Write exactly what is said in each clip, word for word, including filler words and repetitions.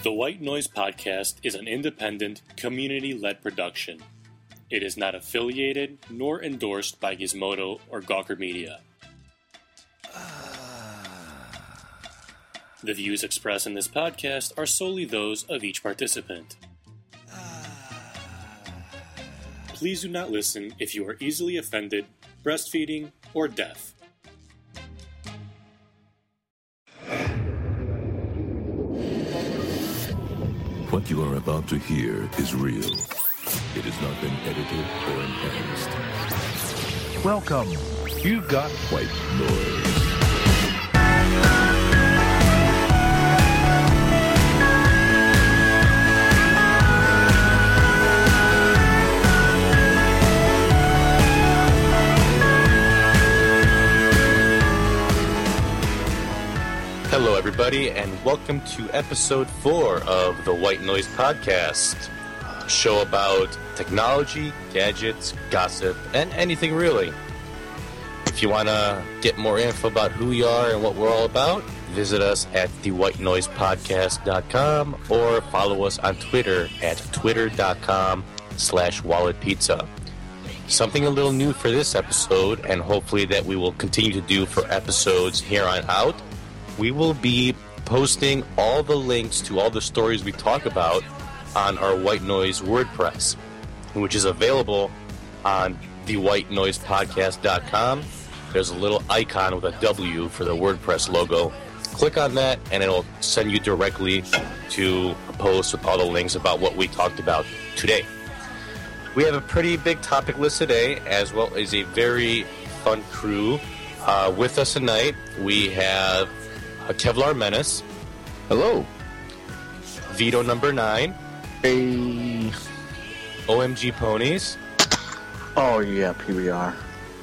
The White Noise Podcast is an independent, community-led production. It is not affiliated nor endorsed by Gizmodo or Gawker Media. The views expressed in this podcast are solely those of each participant. Please do not listen if you are easily offended, breastfeeding, or deaf. What you are about to hear is real. It has not been edited or enhanced. Welcome. You've got White Noise. Hello, everybody, and welcome to episode four of the White Noise Podcast, a show about technology, gadgets, gossip, and anything really. If you want to get more info about who we are and what we're all about, visit us at the white noise podcast dot com or follow us on Twitter at twitter.com slash walletpizza. Something a little new for this episode, and hopefully that we will continue to do for episodes here on out. We will be posting all the links to all the stories we talk about on our White Noise WordPress, which is available on the white noise podcast dot com. There's a little icon with a W for the WordPress logo. Click on that, and it'll send you directly to a post with all the links about what we talked about today. We have a pretty big topic list today, as well as a very fun crew. Uh, with us tonight, we have a Kevlar Menace. Hello. Vito number nine. Hey. O M G Ponies. Oh, yeah, P B R.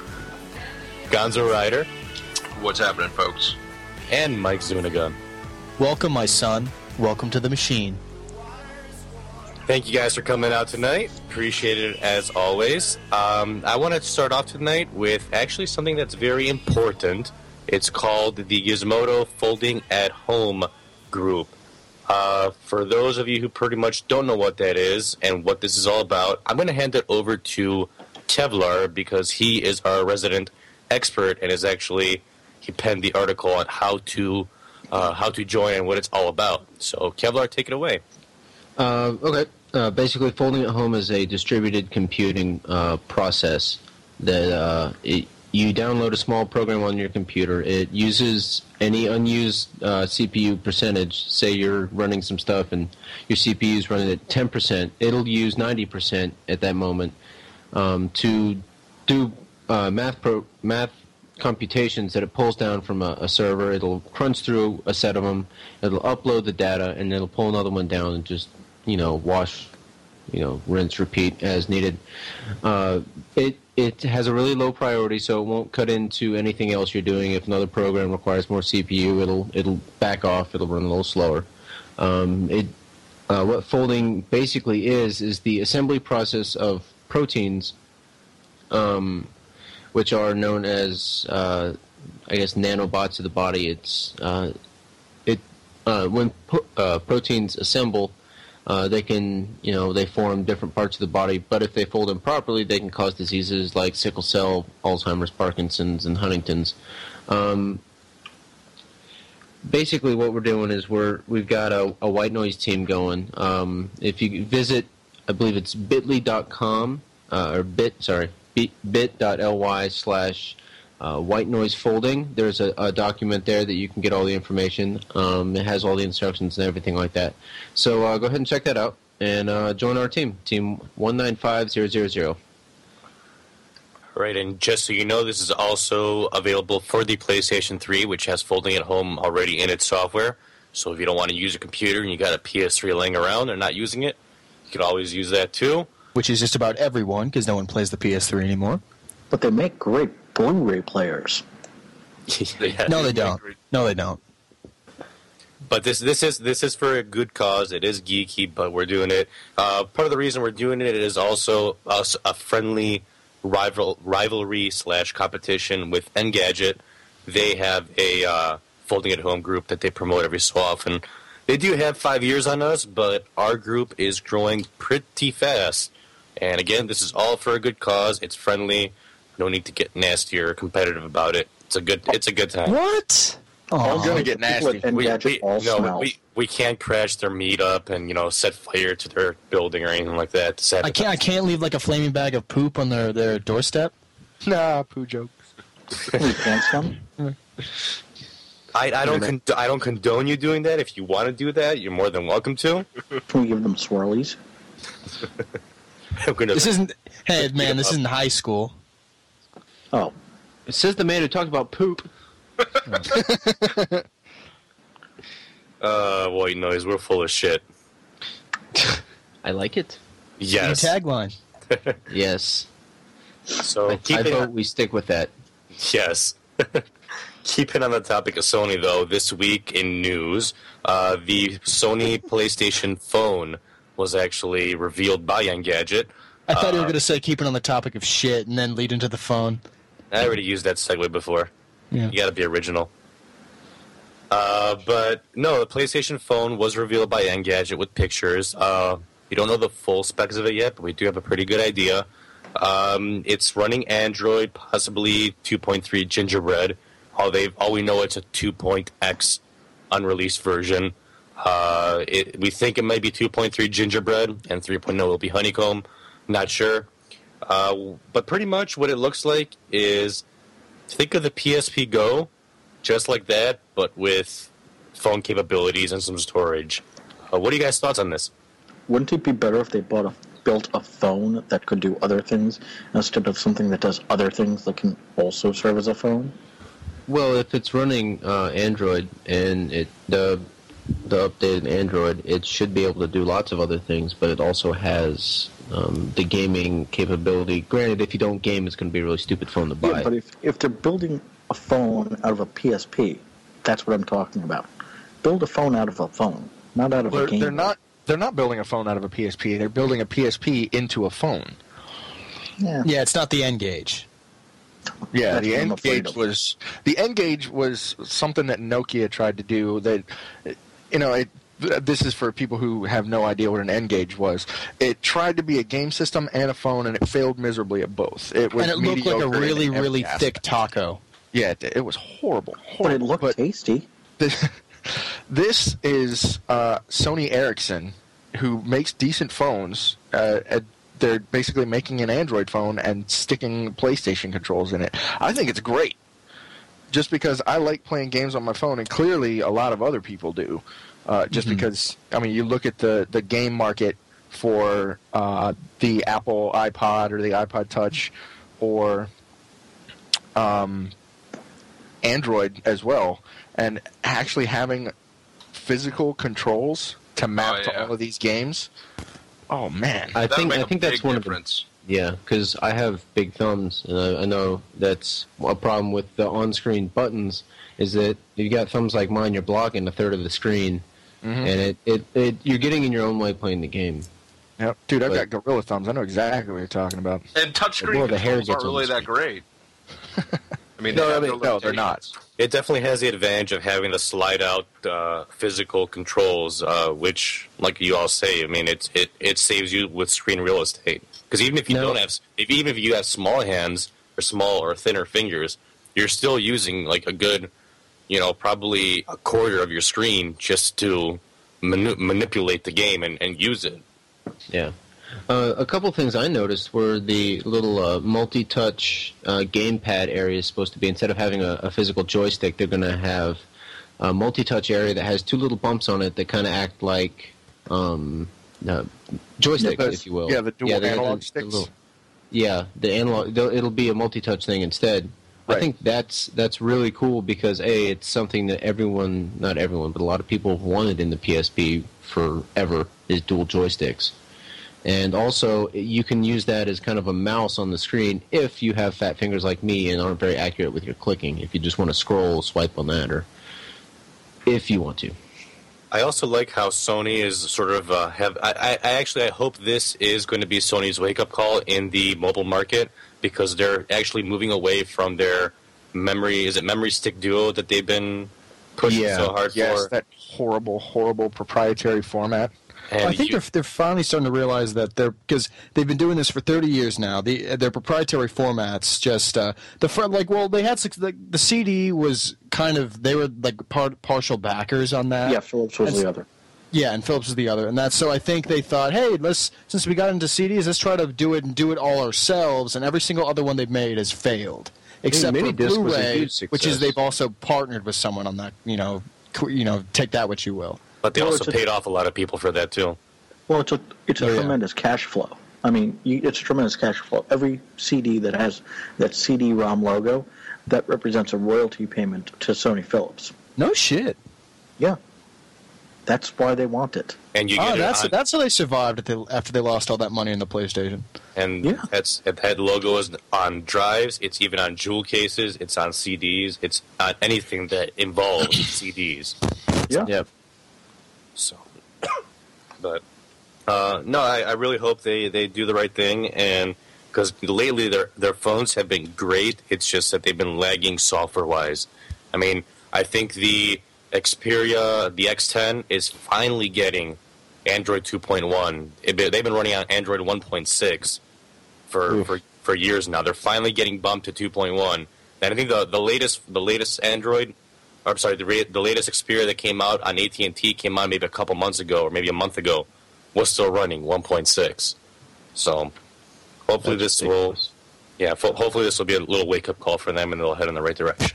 Gonzo Rider. What's happening, folks? And Mike Zuniga. Welcome, my son. Welcome to the machine. Thank you guys for coming out tonight. Appreciate it as always. Um, I want to start off tonight with actually something that's very important. It's called the Gizmodo Folding at Home group. Uh, for those of you who pretty much don't know what that is and what this is all about, I'm going to hand it over to Kevlar because he is our resident expert and is actually, he penned the article on how to uh, how to join and what it's all about. So Kevlar, take it away. Uh, okay. Uh, basically, Folding at Home is a distributed computing uh, process that uh, it, you download a small program on your computer. It uses any unused uh, C P U percentage. Say you're running some stuff and your C P U is running at ten percent. It'll use ninety percent at that moment um, to do uh, math pro- math computations that it pulls down from a, a server. It'll crunch through a set of them. It'll upload the data, and it'll pull another one down and just, you know, wash, you know, rinse, repeat as needed. Uh, it it has a really low priority, so it won't cut into anything else you're doing. If another program requires more C P U, it'll it'll back off. It'll run a little slower. Um, it uh, what folding basically is is the assembly process of proteins, um, which are known as uh, I guess nanobots of the body. It's uh, it uh, when po- uh, proteins assemble. Uh, they can, you know, they form different parts of the body, but if they fold improperly, they can cause diseases like sickle cell, Alzheimer's, Parkinson's, and Huntington's. Um, basically, what we're doing is we're we've got a, a white noise team going. Um, if you visit, I believe it's bit.ly dot com uh, or bit sorry bit.ly slash uh, white noise folding. There's a, a document there that you can get all the information. Um, it has all the instructions and everything like that. So uh, go ahead and check that out and uh, join our team, team one nine five zero zero zero. Right, and just so you know, this is also available for the PlayStation three, which has Folding at Home already in its software. So if you don't want to use a computer and you got a P S three laying around and not using it, you can always use that too. Which is just about everyone, because no one plays the P S three anymore. But they make great Blu-ray players. Yeah. No, they don't. No, they don't. But this this is this is for a good cause. It is geeky, but we're doing it. Uh, part of the reason we're doing it is also a, a friendly rival rivalry slash competition with Engadget. They have a uh, Folding at Home group that they promote every so often. They do have five years on us, but our group is growing pretty fast. And again, this is all for a good cause. It's friendly. No need to get nasty or competitive about it. It's a good. It's a good time. What? I'm Oh, gonna get nasty. And We, gadget we, all no, smells. we, we can't crash their meetup and you know set fire to their building or anything like that. To I can't. I can't leave like a flaming bag of poop on their, their doorstep. Nah, poo jokes. Any pants from? I, I don't. Con- I don't condone you doing that. If you want to do that, you're more than welcome to. Can we give them swirlies? I'm gonna, This isn't. Hey man, this isn't high school. Oh, It says the man who talked about poop. uh, white noise. We're full of shit. I like it. Yes. New tagline. Yes. So I, keep I it. vote we stick with that. Yes. Keeping on the topic of Sony, though, this week in news, uh, the Sony PlayStation phone was actually revealed by Engadget. I thought you were Uh, going to say keeping on the topic of shit and then lead into the phone. I already used that segue before. Yeah. You got to be original. Uh, but no, the PlayStation phone was revealed by Engadget with pictures. Uh, we don't know the full specs of it yet, but we do have a pretty good idea. Um, it's running Android, possibly two point three Gingerbread. All they all we know it's a two point X unreleased version. Uh, it, we think it might be two point three Gingerbread and three point oh will be Honeycomb. Not sure. Uh, but pretty much what it looks like is think of the P S P Go, just like that, but with phone capabilities and some storage. Uh, what are you guys' thoughts on this? wouldn't it be better if they bought a, built a phone that could do other things instead of something that does other things that can also serve as a phone? Well, if it's running uh, Android and it the the updated Android, it should be able to do lots of other things, but it also has um, the gaming capability. Granted, if you don't game, it's going to be a really stupid phone to buy. Yeah, but if, if they're building a phone out of a P S P, that's what I'm talking about. Build a phone out of a phone, not out of They're, a game. they're not. They're not building a phone out of a P S P. They're building a P S P into a phone. Yeah. Yeah, it's not the N-Gage. Yeah, That's the what I'm afraid N-Gage of. was the N-Gage was something that Nokia tried to do. That, you know, it, this is for people who have no idea what an N-Gage was. It tried to be a game system and a phone, and it failed miserably at both. It was And it looked like a mediocre in really, every really aspect. thick taco. Yeah, it, it was horrible. But horrible. it looked But tasty. this, this is uh, Sony Ericsson, who makes decent phones. Uh, at, they're basically making an Android phone and sticking PlayStation controls in it. I think it's great, just because I like playing games on my phone, and clearly a lot of other people do. Uh, just Mhm. because, I mean, you look at the, the game market for uh, the Apple iPod or the iPod Touch or um, Android as well, and actually having physical controls to map Oh, to yeah. all of these games. Oh man, I That'll think make I a think that's big one difference. of the yeah, because I have big thumbs, and I, I know that's a problem with the on-screen buttons. Is that if you got thumbs like mine, you're blocking a third of the screen, Mhm. and it, it, it you're getting in your own way playing the game. Yep. Dude, I've But- got gorilla thumbs. I know exactly what you're talking about. And touchscreen Well, the hair controls aren't gets on really the that great. I mean, they No, have I mean, their no, they're not. limitations. It definitely has the advantage of having the slide-out uh, physical controls, uh, which, like you all say, I mean, it it, it saves you with screen real estate. Because even if you No. don't have, if even if you have small hands or small or thinner fingers, you're still using like a good, you know, probably a quarter of your screen just to manu- manipulate the game and, and use it. Yeah. Uh, a couple things I noticed were the little uh, multi-touch uh, gamepad area is supposed to be, instead of having a, a physical joystick, they're going to have a multi-touch area that has two little bumps on it that kind of act like um, uh, joysticks, Yeah, if you will. yeah, the dual they're- analog they're- they're sticks. little- yeah, the analog. they'll- It'll be a multi-touch thing instead. I Right. think that's that's really cool because a it's something that everyone, not everyone, but a lot of people have wanted in the P S P forever is dual joysticks. And also, you can use that as kind of a mouse on the screen if you have fat fingers like me and aren't very accurate with your clicking. If you just want to scroll, swipe on that, or if you want to. I also like how Sony is sort of uh, have. I, I actually I hope this is going to be Sony's wake up call in the mobile market because they're actually moving away from their memory. Is it Memory Stick Duo that they've been pushing Yeah, so hard Yes, for. that horrible, horrible proprietary format. And I think you- they're they're finally starting to realize that they're because they've been doing this for thirty years now. The their proprietary formats just uh, the fr- like well they had six, like the C D was kind of they were like part partial backers on that. Yeah, Philips was That's- the other. Yeah, and Philips was the other, and that's so I think they thought, hey, let's since we got into C Ds, let's try to do it and do it all ourselves. And every single other one they've made has failed, except for Minidisc was a Blu-ray, huge success. which is they've also partnered with someone on that. You know, qu- you know, take that what you will. but they Well, also it's a- paid off a lot of people for that too. Well, it's a it's a Oh, yeah. tremendous cash flow. I mean, you, it's a tremendous cash flow. Every C D that has that C D-ROM logo, that represents a royalty payment to Sony Philips. No shit. Yeah, that's why they want it. And you Oh, get that's it on, that's how they survived if they, after they lost all that money in the PlayStation. and Yeah. that's that logo is on drives. It's even on jewel cases. It's on C Ds. It's on anything that involves C Ds. Yeah. Yep. So, but uh, no, I, I really hope they, they do the right thing, and because lately their their phones have been great. It's just that they've been lagging software wise. I mean, I think the Xperia, the X ten, is finally getting Android two point one. It, they've been running on Android one point six for, for for years now. They're finally getting bumped to two point one. And I think the the latest the latest Android. I'm sorry, the, ra- the latest Xperia that came out on A T and T came out maybe a couple months ago, or maybe a month ago, was still running one point six. So, hopefully That's this will, ridiculous. yeah, fo- hopefully this will be a little wake-up call for them, and they'll head in the right direction.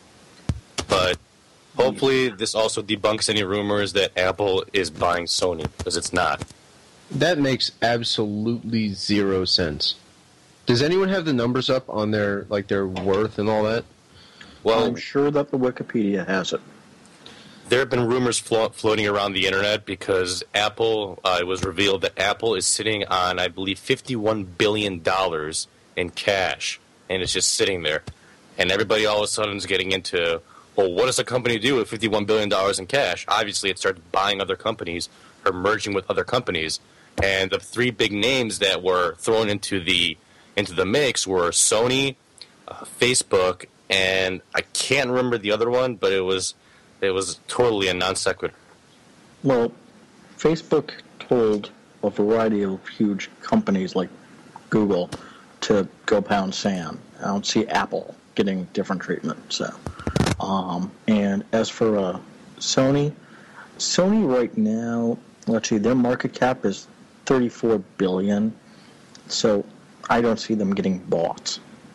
But hopefully this also debunks any rumors that Apple is buying Sony, because it's not. That makes absolutely zero sense. Does anyone have the numbers up on their like their worth and all that? Well, I'm sure that the Wikipedia has it. there have been rumors flo- floating around the internet because Apple, uh, it was revealed that Apple is sitting on, I believe, fifty-one billion dollars in cash, and it's just sitting there. And everybody all of a sudden is getting into, well, what does a company do with fifty-one billion dollars in cash? Obviously, it started buying other companies or merging with other companies. And the three big names that were thrown into the into the mix were Sony, uh, Facebook, and I can't remember the other one, but it was it was totally a non sequitur. Well, Facebook told a variety of huge companies like Google to go pound sand. I don't see Apple getting different treatment. So, um, and as for uh, Sony, Sony right now, let's see, their market cap is thirty-four billion dollars. So I don't see them getting bought.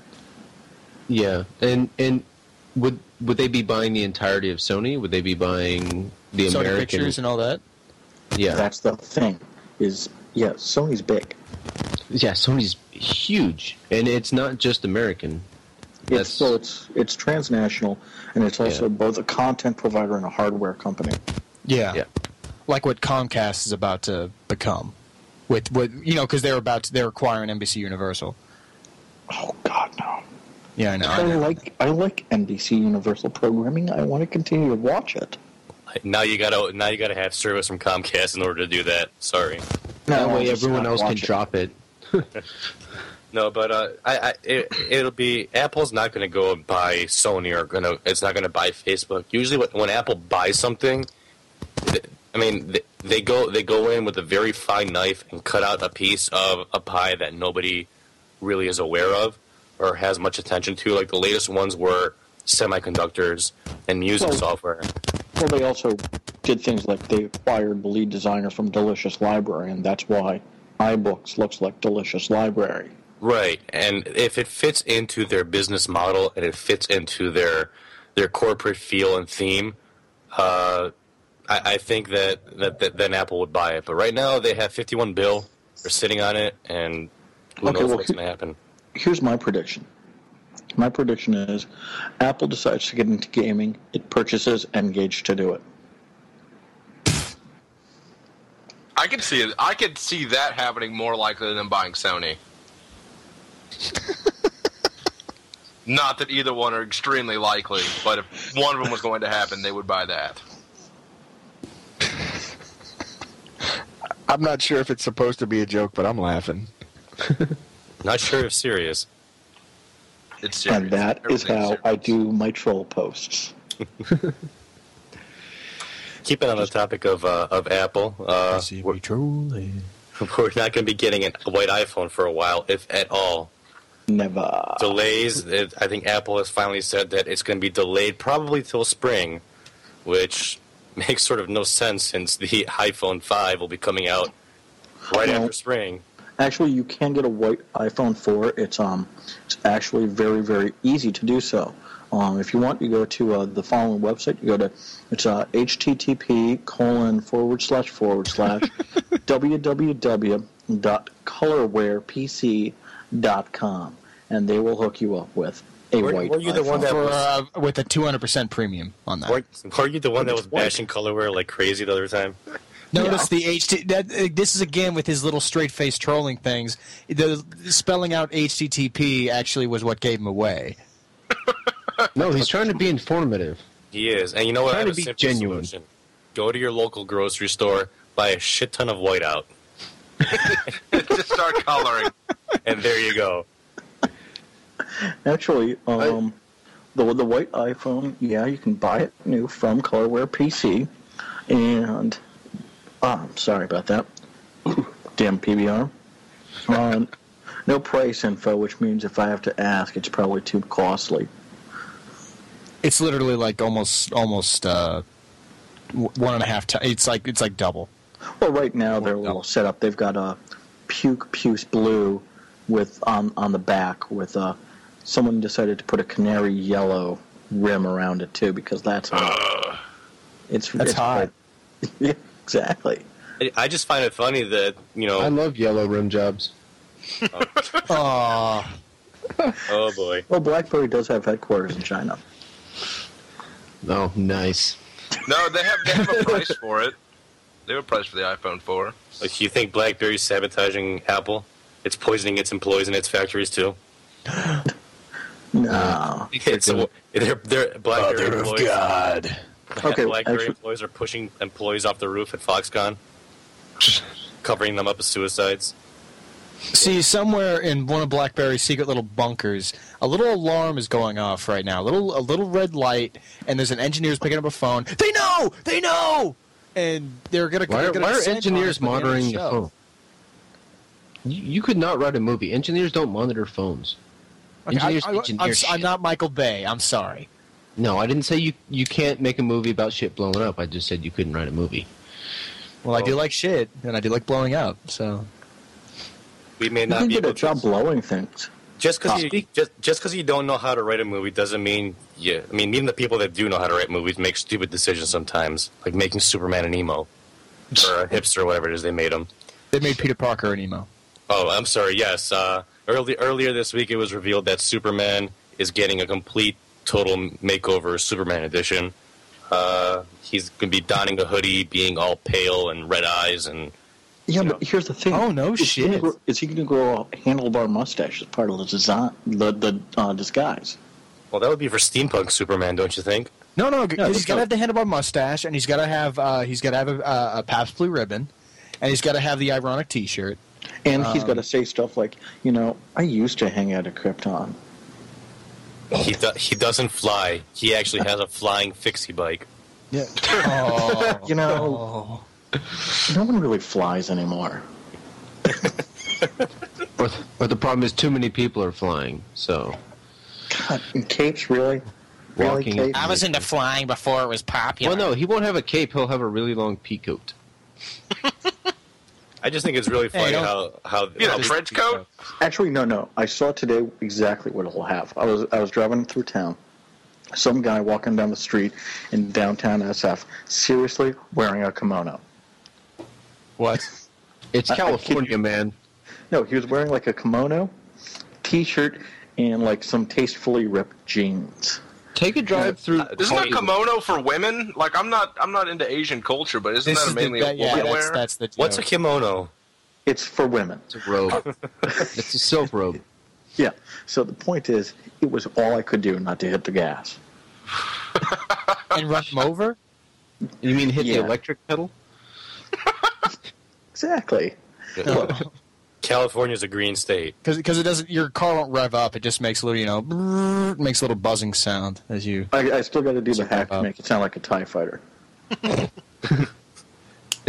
Yeah, and and would would they be buying the entirety of Sony? Would they be buying the Sony American? Pictures and all that. Yeah, That's the thing. Is yeah, Sony's big. yeah. Sony's huge, and it's not just American. It's That's- so it's it's transnational, and it's also Yeah. both a content provider and a hardware company. Yeah. Yeah. Like what Comcast is about to become, with with you know because they're about to, they're acquiring N B C Universal. Oh God, no! Yeah, I know. I I know. like I like N B C Universal programming. I want to continue to watch it. Now you gotta now you gotta have service from Comcast in order to do that. Sorry. That No, way, just everyone not else can watch it. drop it. No, but uh, I, I it, it'll be Apple's not going to go and buy Sony or gonna it's not going to buy Facebook. Usually, when, when Apple buys something, th- I mean they, they go they go in with a very fine knife and cut out a piece of a pie that nobody really is aware of or has much attention to. Like the latest ones were semiconductors and music Well- software. Well, they also did things like they acquired the lead designers from Delicious Library, and that's why iBooks looks like Delicious Library. Right, and if it fits into their business model and it fits into their their corporate feel and theme, uh, I, I think that, that, that then Apple would buy it. But right now they have fifty-one bill, they're sitting on it, and who Okay, knows well, what's he- going to happen. Here's my prediction. My prediction is Apple decides to get into gaming. It purchases Engage to do it. I could see it. I could see that happening more likely than buying Sony. Not that either one are extremely likely, but if one of them was going to happen, they would buy that. I'm not sure if it's supposed to be a joke, but I'm laughing. Not sure if serious. It's serious. And that is Everything's how serious. I do my troll posts. Keeping on the topic of uh, of Apple, uh, we're, truly. we're not going to be getting a white iPhone for a while, if at all. Never. Delays. It, I think Apple has finally said that it's going to be delayed probably till spring, which makes sort of no sense since the iPhone five will be coming out right Well, after spring. Actually, you can get a white iPhone four. It's um, it's actually very, very easy to do so. Um, if you want, you go to uh, the following website. You go to it's uh, http colon forward slash forward slash www dot colorwarepc dot com, and they will hook you up with a Were- white were you the iPhone. one that For, was- uh, with a two hundred percent premium on that. Weren't, were you the one that was white. bashing colorware like crazy the other time? Notice the H T. That, uh, this is again with his little straight face trolling things. The spelling out H T T P actually was what gave him away. No, he's trying to be informative. He is. And you know what? I Trying have to a be simple genuine. solution. Go to your local grocery store, buy a shit ton of whiteout, Just start coloring. and there you go. Actually, um, the the white iPhone, yeah, you can buy it new from Colorware P C, and ah, I'm sorry about that. Damn P B R. Um, no price info, which means if I have to ask, it's probably too costly. It's literally like almost almost uh, w- one and a half times. It's like it's like double. Well, right now they're a little set up. They've got a puke puce blue with on on the back with a. Someone decided to put a canary yellow rim around it too because that's hot. It's That's it's hot. Yeah, exactly. I- I just find it funny that, you I know, love yellow rim jobs. Oh, oh boy. Well, BlackBerry does have headquarters in China. Oh, nice. No, they have, they have a price for it. They have a price for the iPhone four. Like, you think BlackBerry's sabotaging Apple? It's poisoning its employees in its factories too. No. It's a, they're, they're BlackBerry employees. God. Okay, BlackBerry actually- employees are pushing employees off the roof at Foxconn, covering them up as suicides. See, somewhere in one of BlackBerry's secret little bunkers, a little alarm is going off right now. A little, a little red light, and there's an engineer's picking up a phone. They know, they know, and they're gonna. Why, they're are- gonna why are send engineers on us by the end of monitoring the show. phone? You, you could not write a movie. Engineers don't monitor phones. Okay, Engineers I, I, engineer I'm, s- I'm shit. not Michael Bay. I'm sorry. No, I didn't say you you can't make a movie about shit blowing up. I just said you couldn't write a movie. Well, I do like shit, and I do like blowing up. So We may You not can be get able a job to. blowing things. Just because you just just because you don't know how to write a movie doesn't mean yeah. I mean, even the people that do know how to write movies make stupid decisions sometimes, like making Superman an emo or a hipster or whatever it is they made him. they made Peter Parker an emo. Oh, I'm sorry. Yes, uh, early earlier this week it was revealed that Superman is getting a complete, total makeover, Superman edition. Uh, he's going to be donning a hoodie, being all pale and red eyes, and Yeah, You but know. here's the thing. Oh, no Is he shit. gonna grow- Is he going to grow a handlebar mustache as part of the design, the the uh, disguise? well, that would be for steampunk Superman, don't you think? No, no, Yeah, he's got to so- have the handlebar mustache, and he's got to have uh, he's got to have a, a, a Pabst Blue ribbon, and he's got to have the ironic T-shirt. And he's Um, got to say stuff like, you know, I used to hang out at Krypton. He do- he doesn't fly. He actually has a flying fixie bike. Yeah. Oh, You know, no one really flies anymore. Or, or the problem is too many people are flying. So God, and capes, really? Really, Walking- capes? I was into flying before it was popular. well, no, he won't have a cape. He'll have a really long peacoat. I just think it's really Hey, funny don't- how how You know, how these trench people- coat? Actually, no, no. I saw today exactly what it'll have. I was I was driving through town. Some guy walking down the street in downtown S F, seriously wearing a kimono. What? It's I- I kid California, you. man. No, he was wearing like a kimono, t-shirt, and like some tastefully ripped jeans. Take a drive through. Isn't a kimono for women? Like, I'm not I'm not into Asian culture, but isn't This that is the, mainly that, a yeah, woman that's, wear? that's the joke. What's a kimono? It's for women. It's a robe. It's a silk robe. Yeah. So the point is, it was all I could do not to hit the gas. and run him over? You mean hit Yeah. the electric pedal? Exactly. Look, California's a green state. Because it doesn't, your car won't rev up. It just makes a little, you know, brrrr, makes a little buzzing sound as you. I, I still got to do the hack up. to make it sound like a TIE fighter.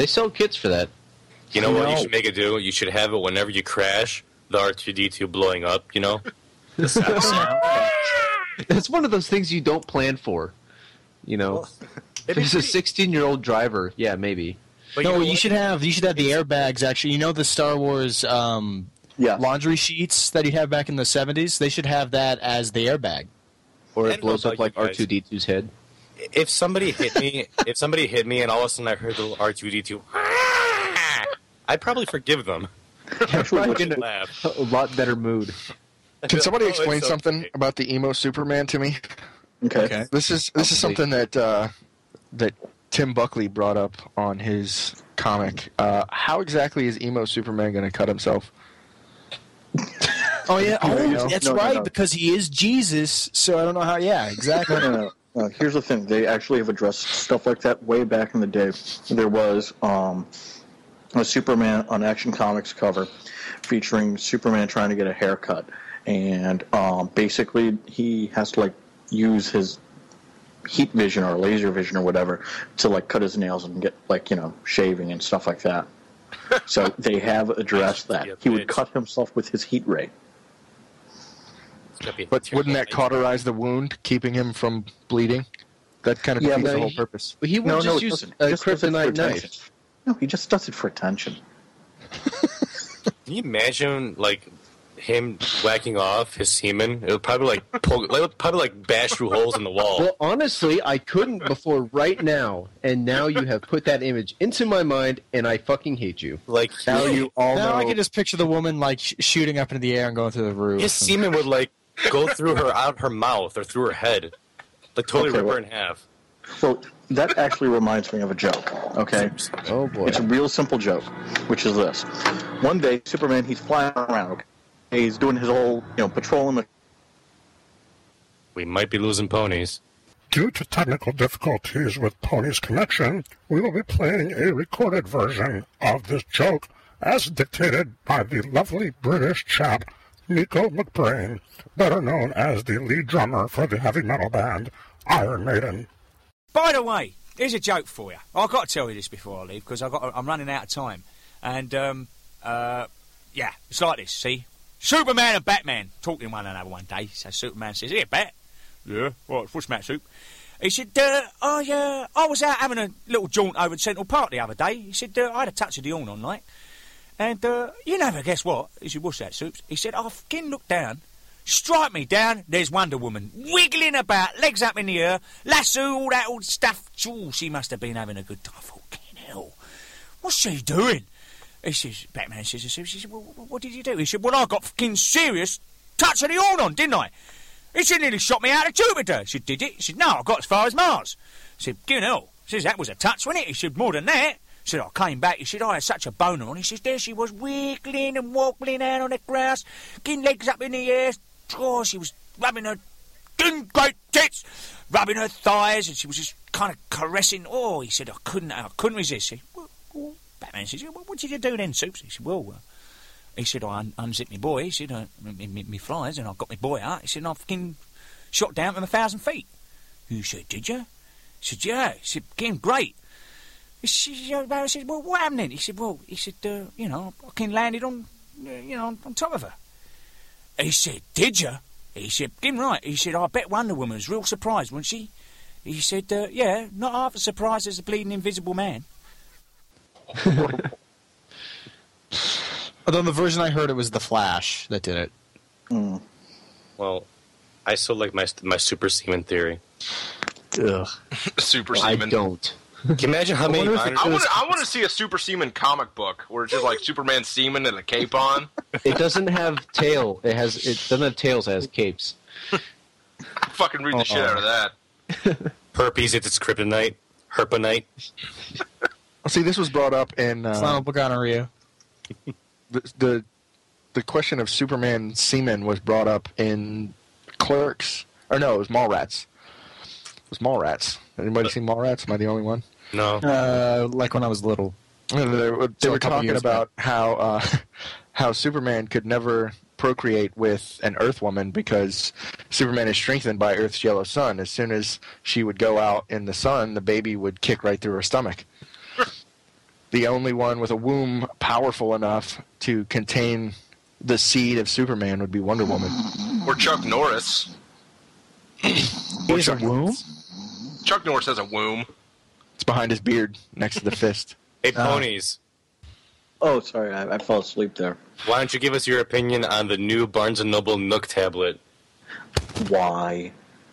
They sell kits for that. You know You what know- you should make it do? You should have it whenever you crash, the R two D two blowing up, you know? The sound. It's one of those things you don't plan for. You know, if it's a sixteen-year-old driver, yeah, maybe. But No, know you what? should have you should have the airbags. Actually, you know the Star Wars um, Yeah. laundry sheets that you have back in the seventies. They should have that as the airbag. Or I it don't know blows up about like you R guys. two D two's head. If somebody hit me, if somebody hit me and all of a sudden I heard the little R two D two, I'd probably forgive them. Actually, I what's- wouldn't laugh. A lot better mood. Can somebody Oh, it's explain okay. something about the emo Superman to me? okay. This is this is something that uh, that Tim Buckley brought up on his comic. Uh, how exactly is emo Superman going to cut himself? Oh yeah, No, oh, no, that's no, no, right no. because he is Jesus. So I don't know how. Yeah, exactly. No, no, no. No, here's the thing. They actually have addressed stuff like that way back in the day. There was um, a Superman on Action Comics cover featuring Superman trying to get a haircut. And um, basically he has to, like, use his heat vision or laser vision or whatever to, like, cut his nails and get, like, you know, shaving and stuff like that. So they have addressed that. He would cut himself with his heat ray. But wouldn't that cauterize the wound, keeping him from bleeding? That kind of Yeah, defeats but the whole he- purpose. But he would No, just no, it use doesn't. a He just does it for kryptonite attention. knife. No, he just does it for attention. Can you imagine, like, him whacking off his semen? It would probably, like, poke, it would probably, like, bash through holes in the wall. Well, honestly, I couldn't before right now, and now you have put that image into my mind, and I fucking hate you. Like, Now you all Now know. I can just picture the woman like sh- shooting up into the air and going through the roof. his semen would, like, go through her, out her mouth or through her head. Like, totally Okay, rip her well- in half. Well, that actually reminds me of a joke, okay? Oh boy. It's a real simple joke, which is this. One day, Superman, he's flying around, okay? He's doing his whole, you know, patrolling the... We might be losing ponies. Due to technical difficulties with Pony's connection, we will be playing a recorded version of this joke as dictated by the lovely British chap Nico McBrain, better known as the lead drummer for the heavy metal band Iron Maiden. By the way, here's a joke for you. I've got to tell you this before I leave because I got I'm running out of time. And um, uh, yeah, it's like this. See, Superman and Batman talking to one another one day. So Superman says, "Here, Bat." Yeah, right. What's the matter, Soup? He said, uh, "I uh, I was out having a little jaunt over at Central Park the other day." He said, uh, "I had a touch of the horn all night, and uh, you never guess what?" He said, "What's that, Soups?" He said, "I fucking looked down." Strike me down, there's Wonder Woman, wiggling about, legs up in the air, lasso, all that old stuff. Oh, she must have been having a good time. Fucking hell. What's she doing? He says, Batman says, he says, well, what did you do? He said, well, I got fucking serious touch of the horn on, didn't I? He said, nearly shot me out of Jupiter. He said, did it? He said, no, I got as far as Mars. He said, you know. He says, that was a touch, wasn't it? He said, more than that. He said, I came back. He said, I had such a boner on. He says, there she was, wiggling and wobbling out on the grass, getting legs up in the air. Oh, she was rubbing her great tits, rubbing her thighs, and she was just kind of caressing. Oh, he said, I couldn't, I couldn't resist. He said, well, well, Batman says, well, what did you do then, Soups? He said, well, uh, he said, I un- unzipped my boy. He said, uh, me, me, me flies, and I got my boy out. He said, and I fucking shot down from a thousand feet. He said, did you? He said, yeah. He said, getting great. He said, I said, well, what happened then? He said, well, he said, uh, you know, I fucking landed on, uh, you know, on top of her. He said, did you? He said, getting right. He said, I bet Wonder Woman was real surprised, wasn't she? He said, uh, yeah, not half as surprised as the bleeding invisible man. Although the version I heard, it was the Flash that did it. Mm. Well, I still like my my super semen theory. Ugh. Super I semen. don't. Can you imagine how many? wonder if it I minors- want I want to see a super semen comic book where it's just like Superman semen and a cape on. It doesn't have tail. It has. It doesn't have tails. It has capes. Fucking read the shit out of that. Herpes, it's its kryptonite. Herponite. See, this was brought up in uh, Flammable gonorrhea. the, the the question of Superman semen was brought up in Clerks, or no, it was Mallrats. It was Mallrats. Anybody seen Mallrats? Am I the only one? No. Uh, like when I was little. They were, they So a were couple talking years about how uh, how Superman could never procreate with an Earth woman because Superman is strengthened by Earth's yellow sun. As soon as she would go out in the sun, the baby would kick right through her stomach. the only one with a womb powerful enough to contain the seed of Superman would be Wonder Woman. Or Chuck Norris. He has a womb? Chuck Norris has a womb. It's behind his beard, next to the fist. Hey, Ponies. Oh, sorry, I, I fell asleep there. Why don't you give us your opinion on the new Barnes and Noble Nook tablet? Why?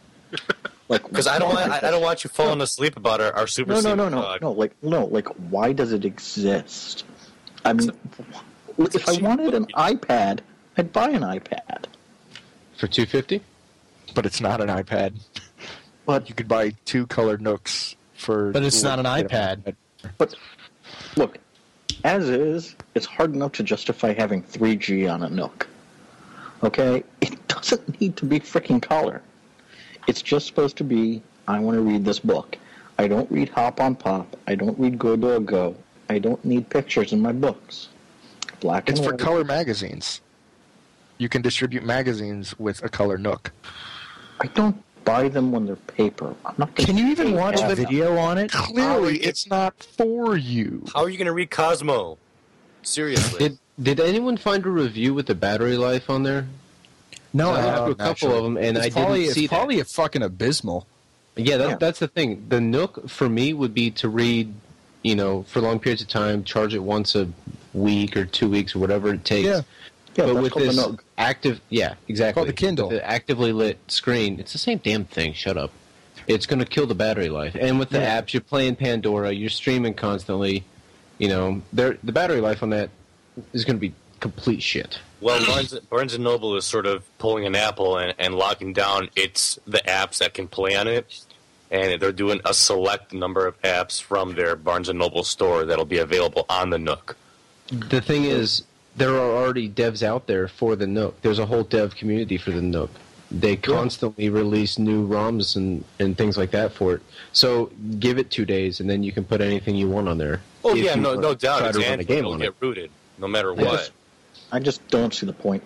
Like, because I don't, want, I, I don't want you falling asleep about our, our super. No, no, no, no, dog. no. Like, no, like, why does it exist? I mean, if I wanted an iPad, I'd buy an iPad for two fifty. But it's not an iPad. But you could buy two colored Nooks for. But it's not an iPad. But look, as is, it's hard enough to justify having three G on a Nook. Okay, it doesn't need to be freaking color. It's just supposed to be, I want to read this book. I don't read Hop on Pop. I don't read Go Dog Go. I don't need pictures in my books. Black and It's for white. color magazines. You can distribute magazines with a color Nook. I don't buy them when they're paper. I'm not. Can you even watch a video on it? Clearly, it's not for you. How are you going to read Cosmo? Seriously. Did Did anyone find a review with the battery life on there? No, I I have a haven't, couple actually. of them, and it's I probably, didn't see It's that. probably a fucking abysmal. Yeah, that, Yeah. that's the thing. The Nook, for me, would be to read, you know, for long periods of time, charge it once a week or two weeks or whatever it takes. Yeah. Yeah, but that's with called this the Nook. active, yeah, exactly. Called the Kindle. With the actively lit screen, it's the same damn thing. Shut up. It's going to kill the battery life. And with the Yeah. apps, you're playing Pandora, you're streaming constantly. You know, there the battery life on that is going to be complete shit. Well, Barnes, Barnes and Noble is sort of pulling an Apple and, and locking down its the apps that can play on it, and they're doing a select number of apps from their Barnes and Noble store that'll be available on the Nook. The thing is, there are already devs out there for the Nook. There's a whole dev community for the Nook. They constantly release new ROMs and, and things like that for it. So give it two days, and then you can put anything you want on there. Oh If yeah, you no, no doubt. try It's to run a Android. game It'll on get it. rooted, no matter I what. just, I just don't see the point.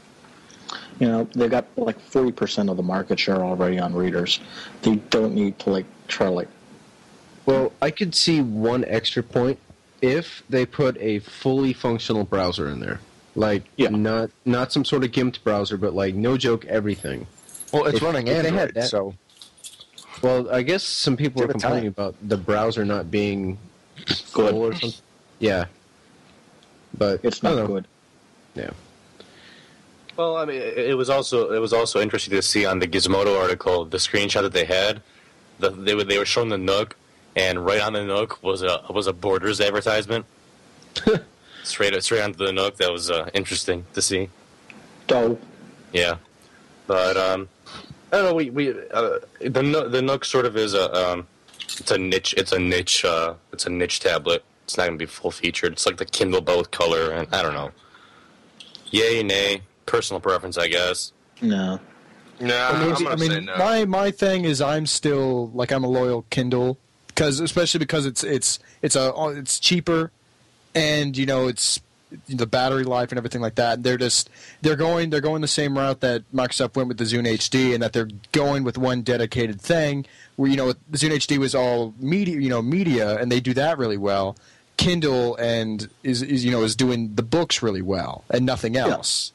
You know, they got like forty percent of the market share already on readers. They don't need to like try to like. Well, I could see one extra point if they put a fully functional browser in there. Like, Yeah. not not some sort of gimped browser, but like, no joke, everything. Well, it's If- running if they had Android, that- so Well, I guess some people Give are it complaining time. about the browser not being Good. full or something. Yeah. But It's I not don't know. good. Yeah. Well, I mean, it it was also it was also interesting to see on the Gizmodo article the screenshot that they had. The, they were they were showing the Nook, and right on the Nook was a was a Borders advertisement. straight straight onto the Nook. That was uh, interesting to see. So Yeah, but um, I don't know. We we uh, the Nook, the Nook sort of is a um, it's a niche. It's a niche. Uh, it's a niche tablet. It's not going to be full featured. It's like the Kindle but with color, and I don't know. Yay, nay. Personal preference, I guess. no. Nah, I mean, I'm gonna I mean, say no. my my thing is I'm still like I'm a loyal Kindle because especially because it's it's it's a it's cheaper and you know it's the battery life and everything like that. They're just they're going they're going the same route that Microsoft went with the Zune H D, and that they're going with one dedicated thing where you know the Zune H D was all media you know media and they do that really well. Kindle and is, is you know is doing the books really well and nothing else.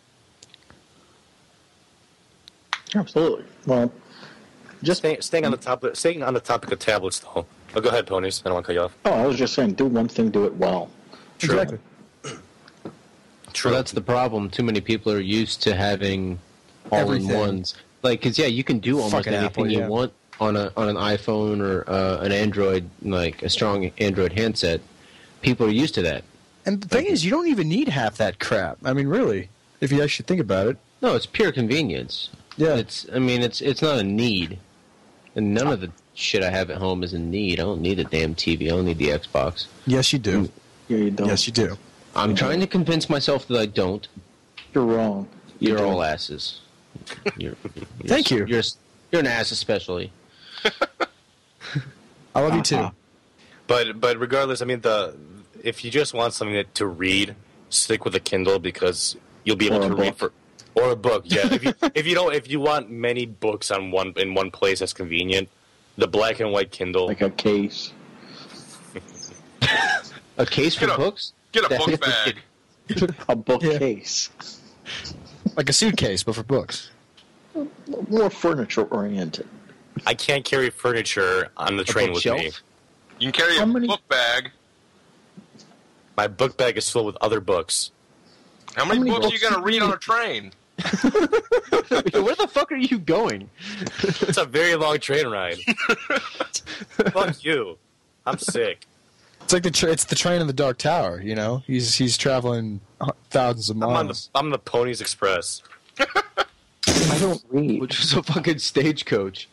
Absolutely. Well, Just staying, staying on the topic, staying on the topic of tablets, though. Oh, go ahead, Ponies. I don't want to cut you off. oh, I was just saying, do one thing, do it well. True. Exactly. True. Well, that's the problem. Too many people are used to having all-in-ones. Like, because yeah, you can do almost Fucking anything Apple, you yeah. want on a on an iPhone or uh, an Android, like a strong Android handset. People are used to that. And the thing is, you don't even need half that crap. I mean, really, if you actually think about it. No, it's pure convenience. Yeah. It's. I mean, it's it's not a need, and none of the shit I have at home is a need. I don't need a damn T V. I don't need the Xbox. Yes, you do. Yeah, you don't. Yes, you do. I'm trying to convince myself that I don't. You're wrong. You You're don't. all asses. You're, you're, Thank you. You're you're an ass, especially. I love you too. But but regardless, I mean, the if you just want something that, to read, stick with a Kindle because you'll be able Or a to read book. for or a book. Yeah, if you if you don't if you want many books on one in one place that's convenient, the black and white Kindle. Like a case. A case for Get a- books? Get a That- book bag. A bookcase. Like a suitcase, but for books. More furniture oriented. I can't carry furniture on the train with bookshelf? me. You can carry How a many- book bag. My book bag is filled with other books. How many, many books are you books going to do read you on need? a train? Where the fuck are you going? It's a very long train ride. Fuck you. I'm sick. It's like the tra- it's the train in the Dark Tower. You know, he's he's traveling thousands of I'm on the miles. I'm the Ponies Express. I don't read. Which is a fucking stagecoach.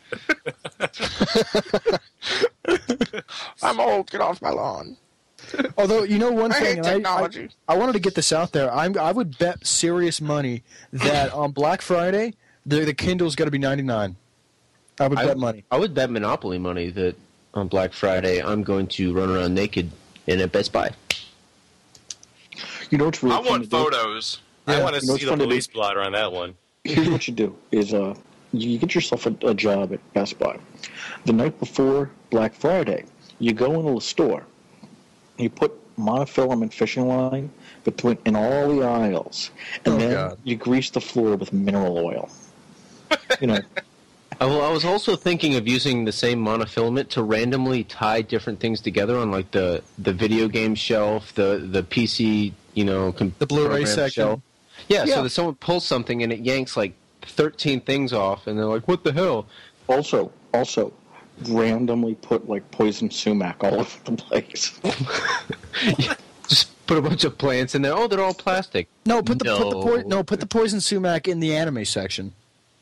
I'm old. Get off my lawn. Although you know one I thing, hate and I, technology. I, I wanted to get this out there. I'm, I would bet serious money that on Black Friday the the Kindle's got to be ninety-nine. I would I- bet money. I would bet Monopoly money that on Black Friday I'm going to run around naked in a Best Buy. You know what's really I fun want to do? photos. I Yeah. want to You know what's see the fun to do? police blotter on that one. Here's what you do: is uh, you get yourself a, a job at Best Buy. The night before Black Friday, you go into the store. You put monofilament fishing line between in all the aisles, and Oh, then God. you grease the floor with mineral oil. You know, I, well, I was also thinking of using the same monofilament to randomly tie different things together on like the, the video game shelf, the, the P C, you know, com- The Blu-ray program section. shelf. Yeah, Yeah. so that someone pulls something and it yanks like thirteen things off, and they're like, "What the hell?" also, also, randomly put like poison sumac all over the place. Just put a bunch of plants in there. Oh, they're all plastic. No, put the put the No. po- no put the poison sumac in the anime section.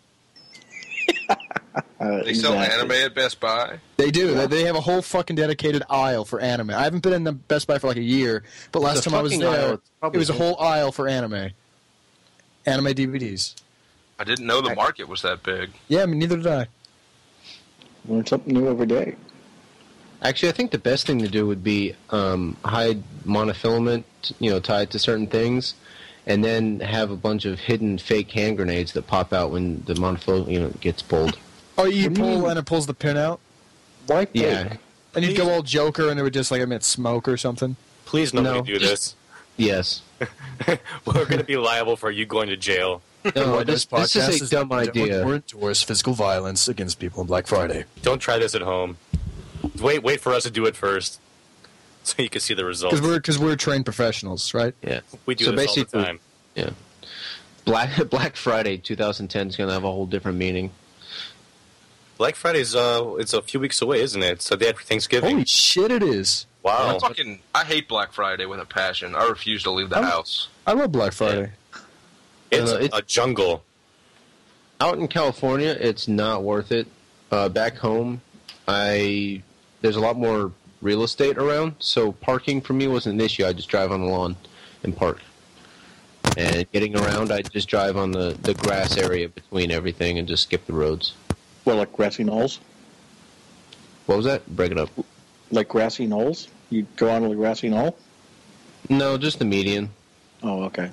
Uh, They sell exactly. anime at Best Buy. They do. They, they have a whole fucking dedicated aisle for anime. I haven't been in the Best Buy for like a year, but last It's a time I was fucking there, aisle. It's it probably was a big. whole aisle for anime. Anime D V Ds. I didn't know the market was that big. Yeah, I mean, neither did I. Learn something new every day. Actually, I think the best thing to do would be um, hide monofilament, you know, tied to certain things, and then have a bunch of hidden fake hand grenades that pop out when the monofilament, you know, gets pulled. Oh, you What do you pull mean? and it pulls the pin out, Why? Yeah. fake? and you'd go all Joker, and it would just like emit smoke or something. Please nobody No, do just- Yes. this. We're going to be liable for you going to jail. No, this, this is a dumb idea. endorse physical violence against people on Black Friday. Don't try this at home. Wait, wait for us to do it first, so you can see the results. Because we're because we're trained professionals, right? Yeah. we do so this all the basically- time. Yeah. Black Black Friday twenty ten is going to have a whole different meaning. Black Friday's uh, it's a few weeks away, isn't it? It's the day after Thanksgiving. Holy shit, it is. wow. I fucking I hate Black Friday with a passion. I refuse to leave the I'm- house. I love Black Friday. It's Uh, a, it's- a jungle. Out in California, it's not worth it. Uh, back home, I there's a lot more real estate around, so parking for me wasn't an issue. I just drive on the lawn and park. And getting around, I just drive on the, the grass area between everything and just skip the roads. Well, like grassy knolls? What was that? Break it up. Like grassy knolls? You go on to the grassy knoll? No, just the median. Oh, okay.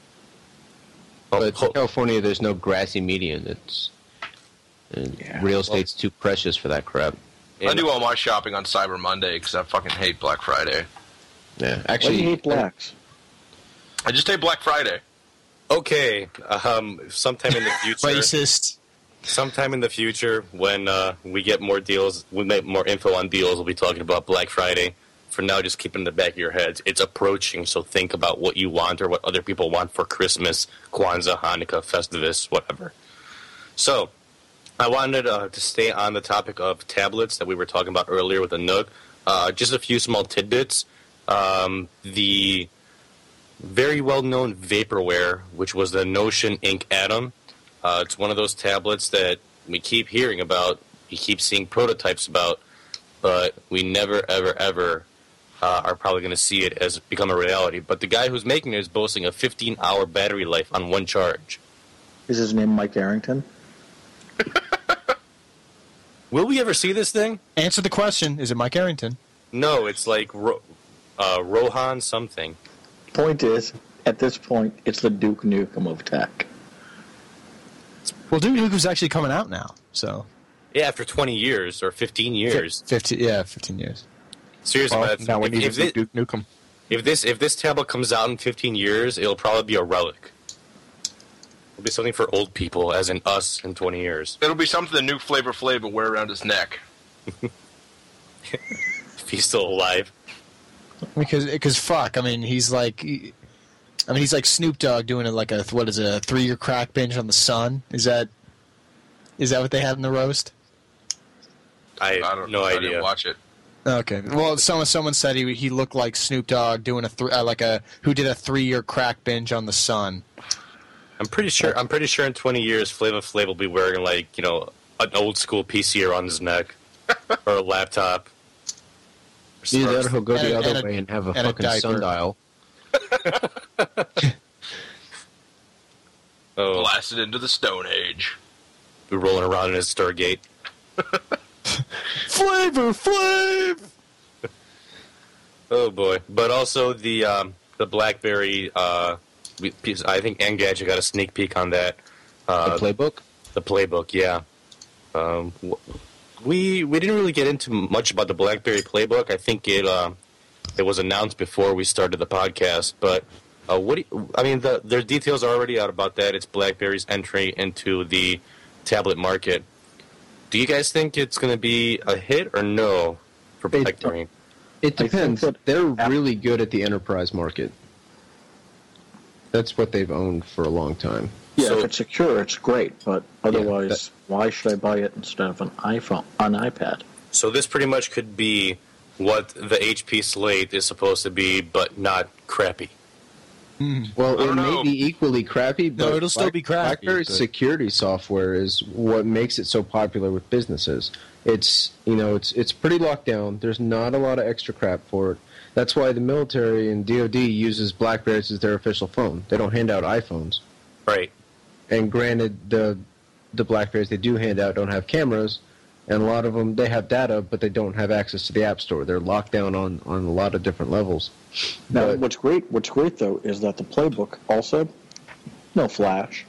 Oh, But oh, in California, there's no grassy median. It's and Yeah, real estate's too precious for that crap. yeah, I do all my shopping on Cyber Monday because I fucking hate Black Friday. Yeah, Why do actually, you hate blacks? I just hate Black Friday. Okay, um, sometime in the future, Racist. sometime in the future, when uh, we get more deals, we make more info on deals. We'll be talking about Black Friday. For now, just keep it in the back of your heads. It's approaching, so think about what you want or what other people want for Christmas, Kwanzaa, Hanukkah, Festivus, whatever. So, I wanted uh, to stay on the topic of tablets that we were talking about earlier with the Nook. Uh, just a few small tidbits. Um, the very well-known vaporware, which was the Notion Ink Atom. Uh, it's one of those tablets that we keep hearing about, we keep seeing prototypes about, but we never, ever, ever uh, are probably going to see it as become a reality. But the guy who's making it is boasting a fifteen-hour battery life on one charge. Is his name Mike Arrington? Will we ever see this thing? Answer the question. Is it Mike Arrington? No, it's like Ro- uh, Rohan something. Point is, at this point, it's the Duke Nukem of tech. Well, Duke Nukem's actually coming out now, so Yeah, after twenty years or fifteen years. fifteen. Yeah, fifteen years. Seriously, Well, that's, now we if, need if to it- Duke Nukem. If this if this tablet comes out in fifteen years, it'll probably be a relic. It'll be something for old people, as in us, in twenty years. It'll be something the new Flavor Flav will wear around his neck. If he's still alive. Because, because fuck, I mean, he's like, I mean, he's like Snoop Dogg doing it like a, what is it, a three-year crack binge on the Sun? Is that, is that what they had in the roast? I I have don't no I idea. didn't watch it. Okay. Well, someone someone said he he looked like Snoop Dogg doing a th- uh, like a who did a three-year crack binge on the Sun. I'm pretty sure. I'm pretty sure in twenty years, Flavor Flav will be wearing like you know an old school P C around his neck or a laptop. Either that or he'll go And the a- other and a- way and have a and a fucking diaper. sundial. Oh, Blasted into the Stone Age. be rolling around in his Stargate. Flavor Flav! Oh boy! But also the um, the BlackBerry. Uh, we, I think Engadget got a sneak peek on that. Uh, The playbook? The playbook, yeah. Um, w- we we didn't really get into much about the BlackBerry playbook. I think it uh, it was announced before we started the podcast. But uh, what do you, I mean, the, their details are already out about that. It's BlackBerry's entry into the tablet market. Do you guys think it's going to be a hit or no for It- BlackBerry? It I think depends. that- They're really good at the enterprise market. That's what they've owned for a long time. Yeah, So- if it's secure, it's great. But otherwise, why should I buy it instead of an iPhone, an iPad? So this pretty much could be what the H P Slate is supposed to be, but not crappy. Well, I it don't may know. be equally crappy, but No, it'll still be crappy, BlackBerry's but- security software is what makes it so popular with businesses. It's you know it's it's pretty locked down. There's not a lot of extra crap for it. That's why the military and D O D uses BlackBerries as their official phone. They don't hand out iPhones. Right. And granted, the the BlackBerries they do hand out don't have cameras, and a lot of them they have data, but they don't have access to the App Store. They're locked down on, on a lot of different levels. Now, But- what's great, what's great though, is that the playbook also no flash.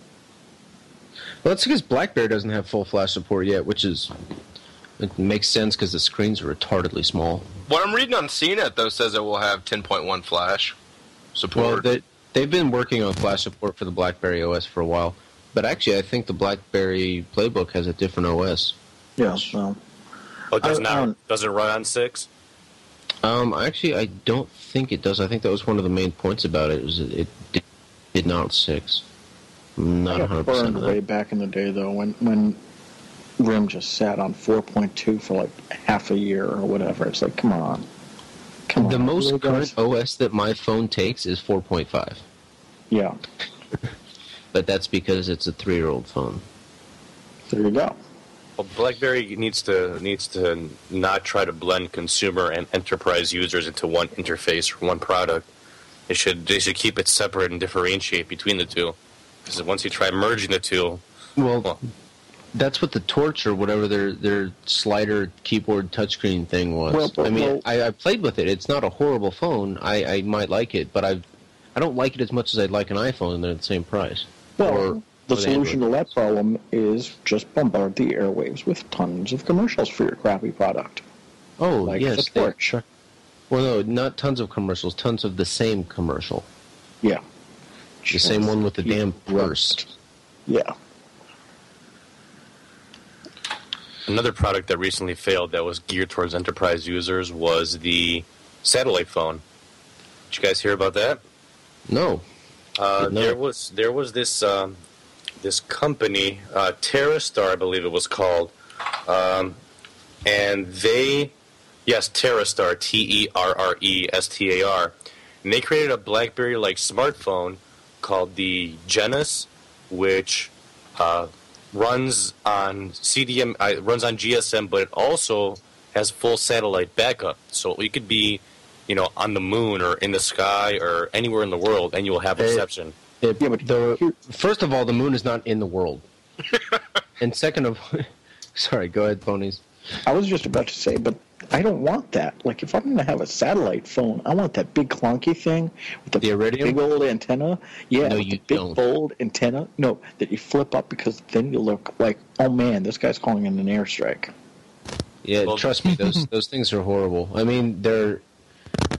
Well, that's because BlackBerry doesn't have full flash support yet, which is it makes sense because the screens are retardedly small. What I'm reading on C net, though, says it will have ten point one flash Well, support. they, they've been working on flash support for the BlackBerry O S for a while, but actually, I think the BlackBerry Playbook has a different O S. Yeah, well, Oh, it does I- not. I don't- Does it run on six? Um, actually, I don't think it does. I think that was one of the main points about it. Was it, it did, did not six. I'm not I got 100 percent burned of way that. back in the day though when when RIM just sat on four point two for like half a year or whatever. It's like, come on, come The on. most Really, current guys? O S that my phone takes is four point five, Yeah, but that's because it's a three-year-old phone. there you go. Well, BlackBerry needs to needs to not try to blend consumer and enterprise users into one interface or one product. They should they should keep it separate and differentiate between the two. Because once you try merging the two, Well, well, that's what the Torch or whatever their their slider keyboard touchscreen thing was. Well, but- I mean, well- I, I played with it. It's not a horrible phone. I, I might like it, but I I don't like it as much as I'd like an iPhone, and they're the same price. Well, Or the with solution Android. to that problem is just bombard the airwaves with tons of commercials for your crappy product. Oh, like yes. the they- Torch. Well, no, not tons of commercials. Tons of the same commercial. Yeah. The same one with the damn purse. Yeah. another product that recently failed that was geared towards enterprise users was the satellite phone. Did you guys hear about that? No. Uh, No. There was there was this um, this company, uh, TerraStar, I believe it was called, um, and they, yes, TerraStar, T E R R E S T A R, and they created a BlackBerry-like smartphone called the Genus, which uh, runs on C D M, uh, runs on G S M, but it also has full satellite backup, so you could be, you know, on the moon or in the sky or anywhere in the world, and you will have Hey. reception. It, Yeah, but the, here- first of all, the moon is not in the world. And second of sorry, go ahead, ponies. I was just about to say, but I don't want that. Like, if I'm going to have a satellite phone, I want that big clunky thing with the, The Iridium? big old antenna. Yeah, No, with you the big don't. bold antenna. No, that you flip up because then you look like, oh man, this guy's calling in an airstrike. Yeah, Well- trust me, those those things are horrible. I mean, they're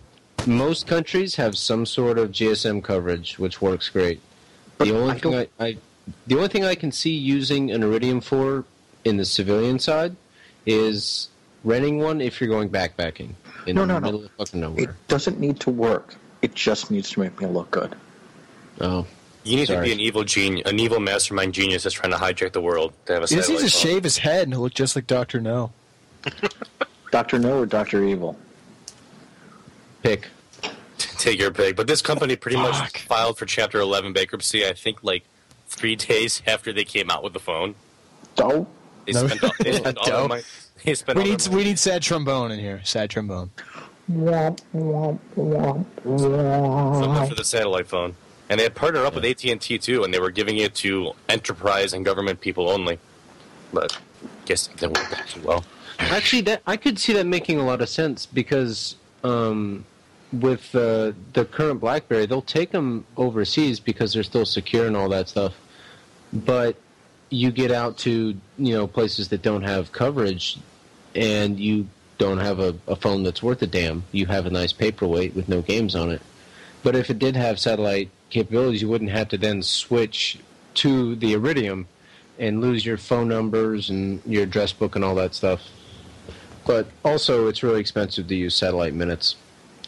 Most countries have some sort of G S M coverage, which works great. But the only I thing I, I, the only thing I can see using an Iridium for in the civilian side is renting one if you're going backpacking in No, the no, no. middle of fucking nowhere. It doesn't need to work. It just needs to make me look good. Oh, You need Sorry. to be an evil genius, an evil mastermind genius that's trying to hijack the world to have a He just satellite needs to phone. shave his head and look just like Doctor No. Doctor No or Doctor Evil? pick. Take your pick. But this company pretty Fuck. much filed for Chapter eleven bankruptcy, I think, like three days after they came out with the phone. Dope. They No. spent all, they spent all their Dope. money. They spent We all need their we money. need sad trombone in here. Sad trombone. Womp, womp, womp, Something womp. for the satellite phone. And they had partnered up with A T and T, too, and they were giving it to enterprise and government people only. But I guess that went back too well. Actually, that I could see that making a lot of sense because um, with uh, the current BlackBerry, they'll take them overseas because they're still secure and all that stuff. But you get out to you know places that don't have coverage, and you don't have a, a phone that's worth a damn. You have a nice paperweight with no games on it. But if it did have satellite capabilities, you wouldn't have to then switch to the Iridium and lose your phone numbers and your address book and all that stuff. But also, it's really expensive to use satellite minutes.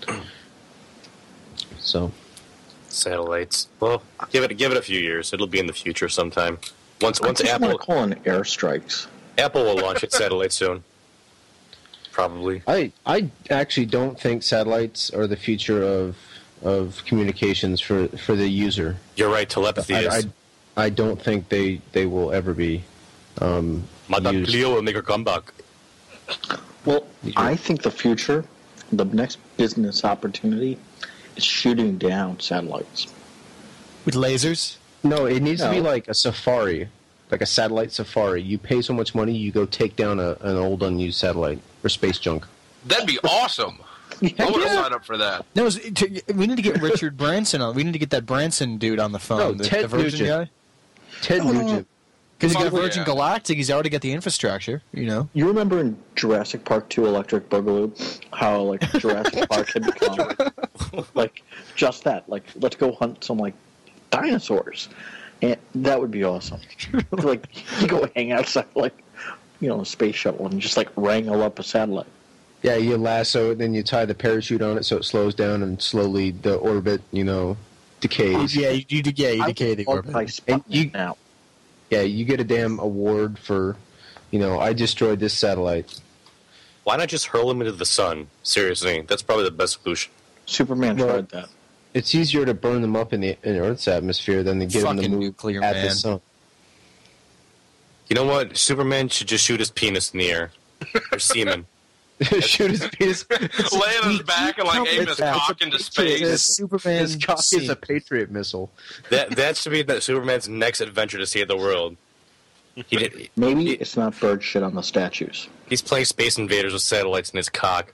So, Satellites. Well, give it give it a few years. It'll be in the future sometime. Once once I just want Apple to call in airstrikes. Apple will launch its satellite soon. Probably. I I actually don't think satellites are the future of of communications for, for the user. You're right. Telepathy I, is. I, I don't think they, they will ever be um, Madame used. Cleo will make her comeback. Well, I think the future, the next business opportunity, is shooting down satellites. With lasers? No, it needs to be No. like a safari, like a satellite safari. You pay so much money, you go take down a, an old unused satellite or space junk. That'd be awesome. I would have signed up for that. No, it's- to- we need to get Richard Branson on. We need to get that Branson dude on the phone. No, the, Ted the Virgin Nugent. guy. Ted Oh, Nugent. Because he's got Oh, Virgin yeah. Galactic. He's already got the infrastructure, you know? You remember in Jurassic Park two Electric Boogaloo, how like Jurassic Park had become like just that. Like, let's go hunt some like dinosaurs, and that would be awesome. Like, you go hang outside like you know a space shuttle and just like wrangle up a satellite. Yeah, you lasso it, then you tie the parachute on it so it slows down and slowly the orbit, you know, decays. Yeah, you, you, yeah, you I decay the would love orbit. my Sputnik you- now. Yeah, you get a damn award for, you know, I destroyed this satellite. Why not just hurl them into the sun? Seriously, that's probably the best solution. Superman Well, tried that. It's easier to burn them up in the in Earth's atmosphere than to get them to Fucking move nuclear at man. the sun. You know what? Superman should just shoot his penis in the air. Or semen. Shoot his penis. Lay on his back and like aim his cock into It's space. Superman His cock is scene. a Patriot missile. That that should be that Superman's next adventure to save the world. He did, Maybe it's not bird shit on the statues. he's playing Space Invaders with satellites in his cock.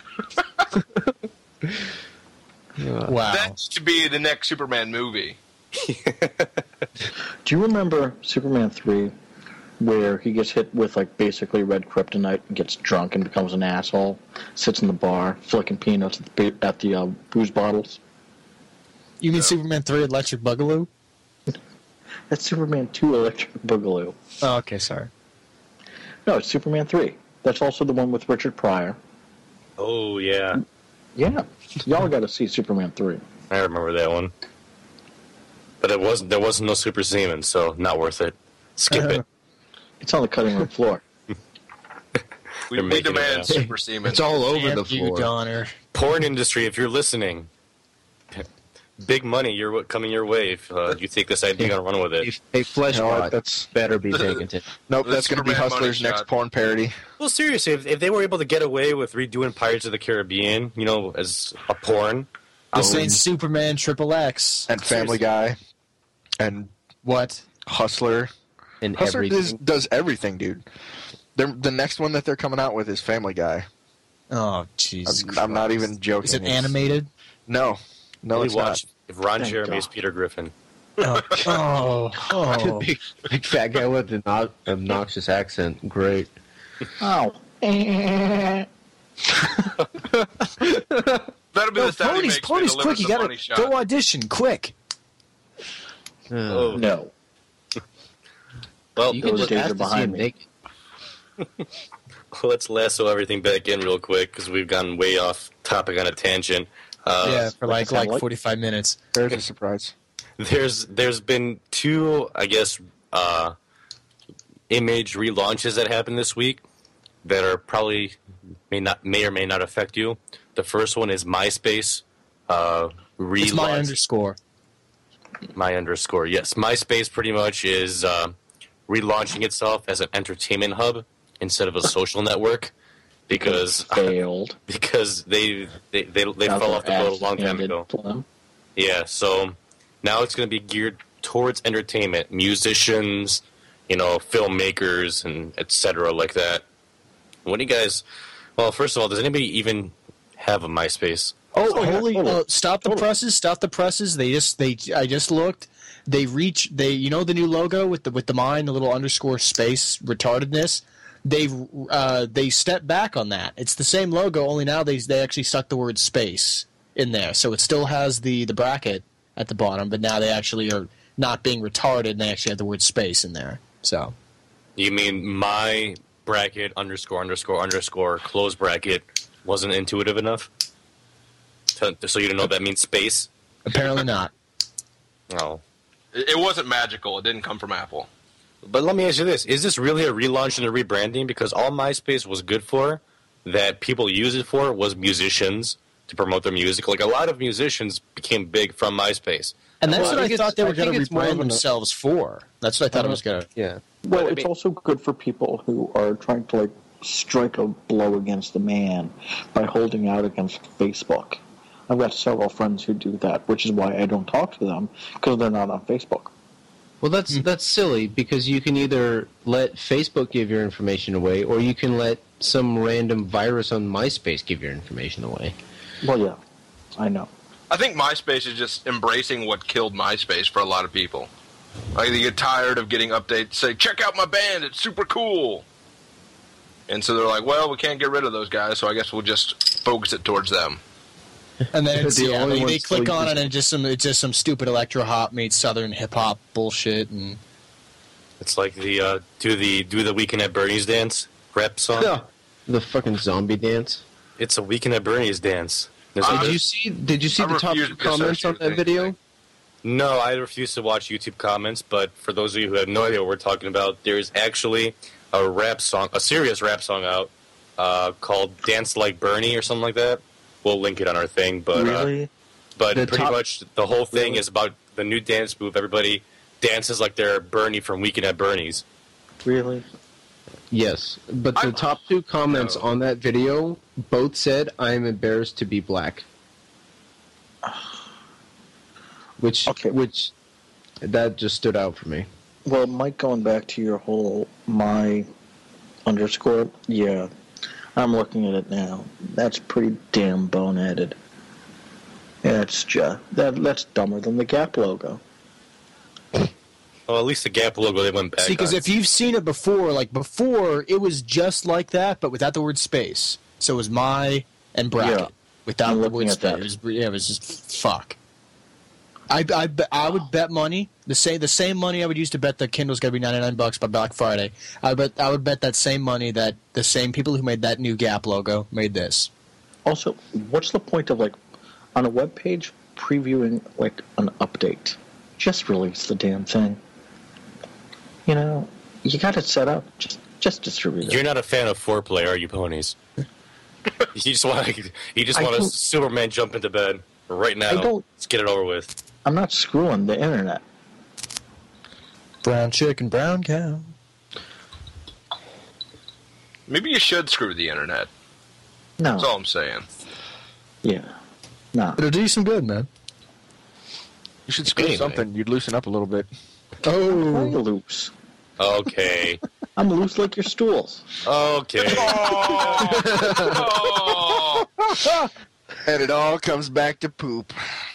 Wow. That should be the next Superman movie. Do you remember Superman three, where he gets hit with like basically red kryptonite and gets drunk and becomes an asshole, sits in the bar flicking peanuts at the, at the uh, booze bottles? You mean Superman three Electric Boogaloo? That's Superman two Electric Boogaloo. Oh, okay, sorry. No, it's Superman three. That's also the one with Richard Pryor. Oh yeah, Yeah, y'all got to see Superman three. I remember that one. But it wasn't. There wasn't no super semen, so not worth it. Skip it. It's on the cutting room floor. We, They're we making it demand now. super semen. It's all over Damn the you, floor. Donner. Porn industry, if you're listening, big money you're coming your way if uh, you take this idea and run with it. A flesh You know what, pot that's better be taken to. nope. The That's going to be Superman money Hustler's next shot. porn parody. Well, seriously, if, if they were able to get away with redoing Pirates of the Caribbean, you know, as a porn, The I Saint would- Superman Triple X. And Family Guy, and What? Hustler. And Hustler does, everything. does everything, dude. They're, the next one that they're coming out with is Family Guy. Oh, Jesus I'm, I'm not Christ. even joking. Is it It's- animated? No, no, really it's watch if Ron Thank Jeremy is God. Peter Griffin. Oh, oh, oh. big, big fat guy with an ob- obnoxious accent. Great. Oh. That'll be the the sound he ponies, makes ponies, when he quick! delivers You the gotta money shot. go audition, quick. Uh, No. Well, you can those just days ask are to see behind him me. naked. let's lasso everything back in real quick because we've gone way off topic on a tangent. Uh, yeah, for like like satellite? forty-five minutes. There's a surprise. There's there's been two, I guess, uh, image relaunches that happened this week that are probably may not may or may not affect you. The first one is MySpace uh, relaunch. It's my underscore. My underscore. Yes, MySpace pretty much is uh, relaunching itself as an entertainment hub instead of a social network because Failed. because they they they, they Got fell their off the boat a ass long time handed ago. to them. Yeah, so now it's going to be geared towards entertainment, musicians, you know, filmmakers, and et cetera like that. What do you guys? Well, first of all, does anybody even have a MySpace? Oh, Oh, yeah, holy! totally. Uh, stop the Totally. presses! Stop the presses! They just they. I just looked. They reach. They you know the new logo with the with the mine, the little underscore space retardedness. They've uh, they stepped back on that. It's the same logo, only now they they actually stuck the word space in there, so it still has the the bracket at the bottom, but now they actually are not being retarded, and they actually have the word space in there. So You mean my bracket underscore underscore underscore close bracket wasn't intuitive enough? To, so you don't know what that means space? apparently not. Oh. It it wasn't magical. It didn't come from Apple. But let me ask you this. Is this really a relaunch and a rebranding? Because all MySpace was good for, that people use it for, was musicians to promote their music. Like, a lot of musicians became big from MySpace. And that's Well, I what I, think it's- thought they I were going think to it's more rebrand of an- themselves for. That's what I thought it was going to. Yeah. Well, But I it's mean- also good for people who are trying to like strike a blow against the man by holding out against Facebook. I've got several friends who do that, which is why I don't talk to them because they're not on Facebook. Well, that's that's silly because you can either let Facebook give your information away, or you can let some random virus on MySpace give your information away. Well, yeah, I know. I think MySpace is just embracing what killed MySpace for a lot of people. Like, they get tired of getting updates, say, check out my band, it's super cool. And so they're like, well, we can't get rid of those guys, so I guess we'll just focus it towards them. And then it's, The yeah, only they, they ones click still on it use- and it's just some it's just some stupid electro hop meets southern hip hop bullshit and It's like the uh, do the do the Weekend at Bernie's dance rap song. Yeah. The fucking zombie dance. It's a Weekend at Bernie's dance. There's Uh, Did you see? Did you see I the top refuse two to be comments on associated that with video? anything. No, I refuse to watch YouTube comments, but for those of you who have no idea what we're talking about, there's actually a rap song, a serious rap song out uh, called Dance Like Bernie or something like that. We'll link it on our thing, but uh, Really? but The pretty top- much the whole thing Really? is about the new dance move. Everybody dances like they're Bernie from Weekend at Bernie's. Really? Yes, but the I'm- top two comments No. on that video both said, "I am embarrassed to be black," which Okay. which that just stood out for me. Well, Mike, going back to your whole my underscore, yeah, I'm looking at it now. That's pretty damn boneheaded. That's just that. That's dumber than the Gap logo. Well, at least the Gap logo they went back. see because on. if you've seen it before, like before, it was just like that, but without the word space. So it was my and bracket Yeah. without I'm the looking word at space. that. It was, yeah, it was just fuck. I I, be- I would bet money the same the same money I would use to bet the Kindle's gonna be ninety nine bucks by Black Friday. I bet I would bet that same money that the same people who made that new Gap logo made this. Also, what's the point of like on a web page previewing like an update? Just release the damn thing. You know, you got it set up. Just just distribute it. You're not a fan of foreplay, are you, ponies? you just want to, you just I want to don't- Superman jump into bed right now. I don't- Let's get it over with. I'm not screwing the internet. Brown chicken, brown cow. Maybe you should screw the internet. No. That's all I'm saying. Yeah. No. It'll do you some good, man. You should screw Anyway. something. You'd loosen up a little bit. Why are Oh, you loose? Okay. I'm loose like your stools. Okay. Oh! And it all comes back to poop.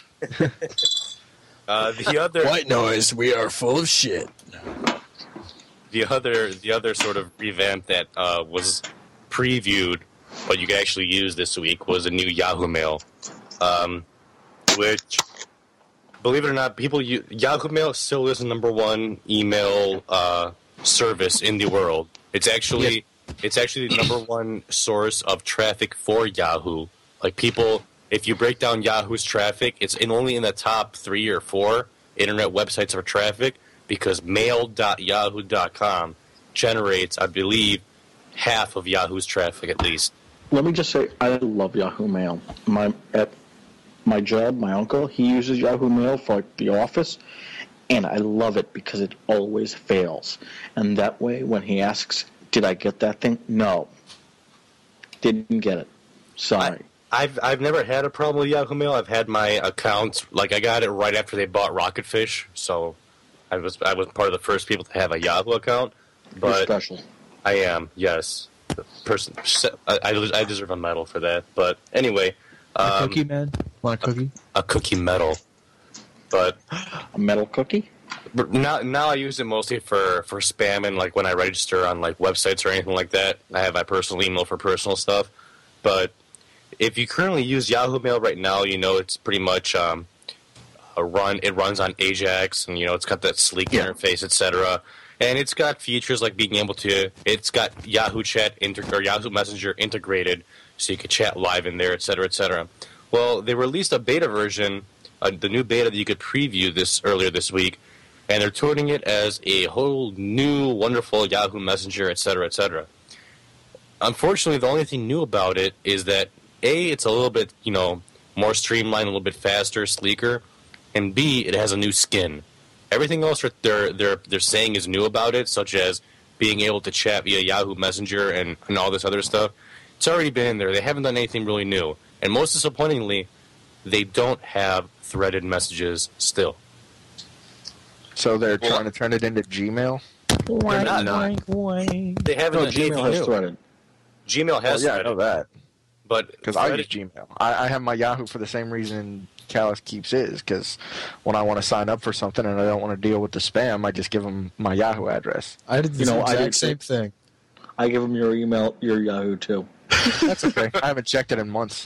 Uh, the other, white noise. We are full of shit. the other, the other sort of revamp that uh, was previewed, but you can actually use this week was a new Yahoo Mail. um, which, believe it or not, people use, Yahoo Mail still is the number one email uh, service in the world. It's actually yes. it's actually the number one source of traffic for Yahoo. Like people, if you break down Yahoo's traffic, it's in only in the top three or four internet websites for traffic because mail dot yahoo dot com generates, I believe, half of Yahoo's traffic at least. Let me just say, I love Yahoo Mail. My at my job, my uncle, he uses Yahoo Mail for like, the office, and I love it because it always fails. And that way, when he asks, "Did I get that thing?" No, didn't get it. Sorry. I, I've I've never had a problem with Yahoo Mail. I've had my accounts like I got it right after they bought Rocketfish, so I was I was part of the first people to have a Yahoo account. But You're special. I am, yes. The person, I, I deserve a medal for that. But anyway, um, a cookie man, want a cookie? A, a cookie medal, but a metal cookie. But now, now I use it mostly for for spam and like when I register on like websites or anything like that. I have my personal email for personal stuff. But if you currently use Yahoo Mail right now, you know it's pretty much um, a run. It runs on Ajax, and you know it's got that sleek yeah. interface, et cetera. And it's got features like being able to, it's got Yahoo Chat integ- or Yahoo Messenger integrated, so you can chat live in there, et cetera, et cetera. Well, they released a beta version, uh, the new beta that you could preview this earlier this week, and they're touting it as a whole new, wonderful Yahoo Messenger, et cetera, et cetera. Unfortunately, the only thing new about it is that, A, it's a little bit, you know, more streamlined, a little bit faster, sleeker, and B, it has a new skin. Everything else they're they're they're saying is new about it, such as being able to chat via Yahoo Messenger and, and all this other stuff. It's already been in there. They haven't done anything really new. And most disappointingly, they don't have threaded messages still. So they're well, trying to turn it into Gmail? They're not. not. They haven't no, done Gmail anything has new. threaded. Gmail has well, yeah, threaded. I know that. But because I use Gmail. I, I have my Yahoo for the same reason Callis keeps his, because when I want to sign up for something and I don't want to deal with the spam, I just give them my Yahoo address. I did the you know, exact I did same thing. I give them your email, your Yahoo too. That's okay. I haven't checked it in months.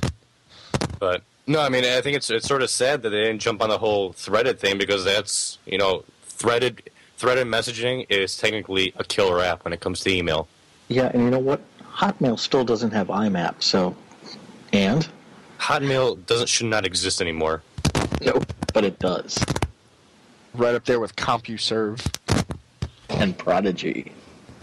But no, I mean, I think it's it's sort of sad that they didn't jump on the whole threaded thing, because that's, you know, threaded threaded messaging is technically a killer app when it comes to email. Yeah, and you know what? Hotmail still doesn't have I M A P, so and Hotmail doesn't should not exist anymore. No, but it does. Right up there with CompuServe and Prodigy.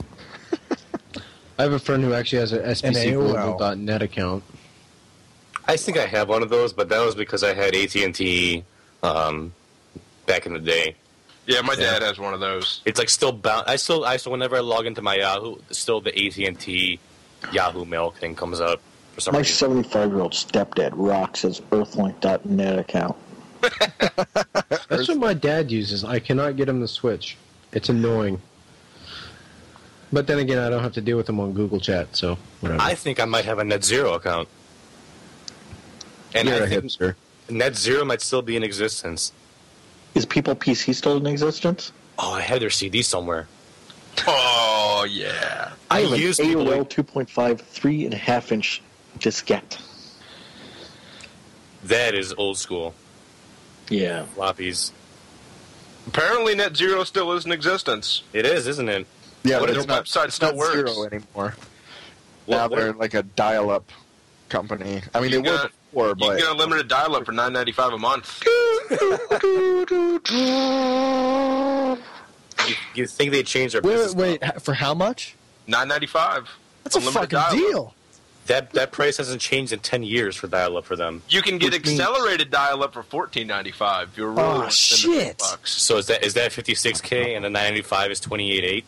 I have a friend who actually has an S B C Global dot net account. I think I have one of those, but that was because I had A T and T um, back in the day. Yeah, my dad yeah. has one of those. It's like still bound. I still, I still whenever I log into my Yahoo, still the A T and T Yahoo Mail thing comes up for some my reason. My seventy-five-year-old stepdad rocks his Earthlink dot net account. That's what my dad uses. I cannot get him to switch. It's annoying. But then again, I don't have to deal with him on Google Chat, so whatever. I think I might have a NetZero account. And You're I a think hipster. NetZero might still be in existence. Is People P C still in existence? Oh, I had their C D somewhere. Oh, yeah. I, I have used an A O L two point five, three and a half inch diskette. That is old school. Yeah. Floppies. Apparently NetZero still is in existence. It is, isn't it? Yeah, what but their it's not, website it's still not works. Zero anymore. What, now what? they're like a dial-up company. I mean, You they can were get- before, You but can get unlimited dial-up for nine ninety-five a month. You, you think they changed their Wait, business wait, model? ha- for how much? nine ninety-five. That's a Unlimited fucking dial-up. deal. That that price hasn't changed in ten years for dial-up for them. You can get Which means- accelerated dial-up for fourteen ninety-five. If you're really Oh, wanting to spend the shit. bucks. So is that is that fifty-six K and the nine ninety-five is twenty-eight eight?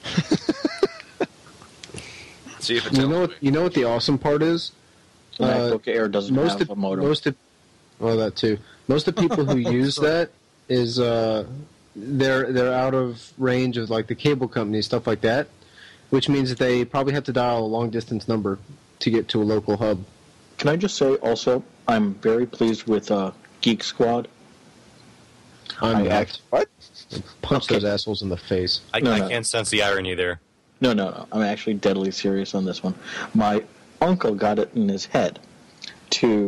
See if it You tells know what? me. You know what the awesome part is? The Uh, MacBook Air doesn't most have of a modem. most of well that too. Most of the people who use that is uh, they're they're out of range of like the cable companies, stuff like that, which means that they probably have to dial a long distance number to get to a local hub. Can I just say also, I'm very pleased with uh, Geek Squad. I'm I not. act- what? Punch Okay. those assholes in the face. I, No, I no. can't sense the irony there. No, no, no. I'm actually deadly serious on this one. My uncle got it in his head to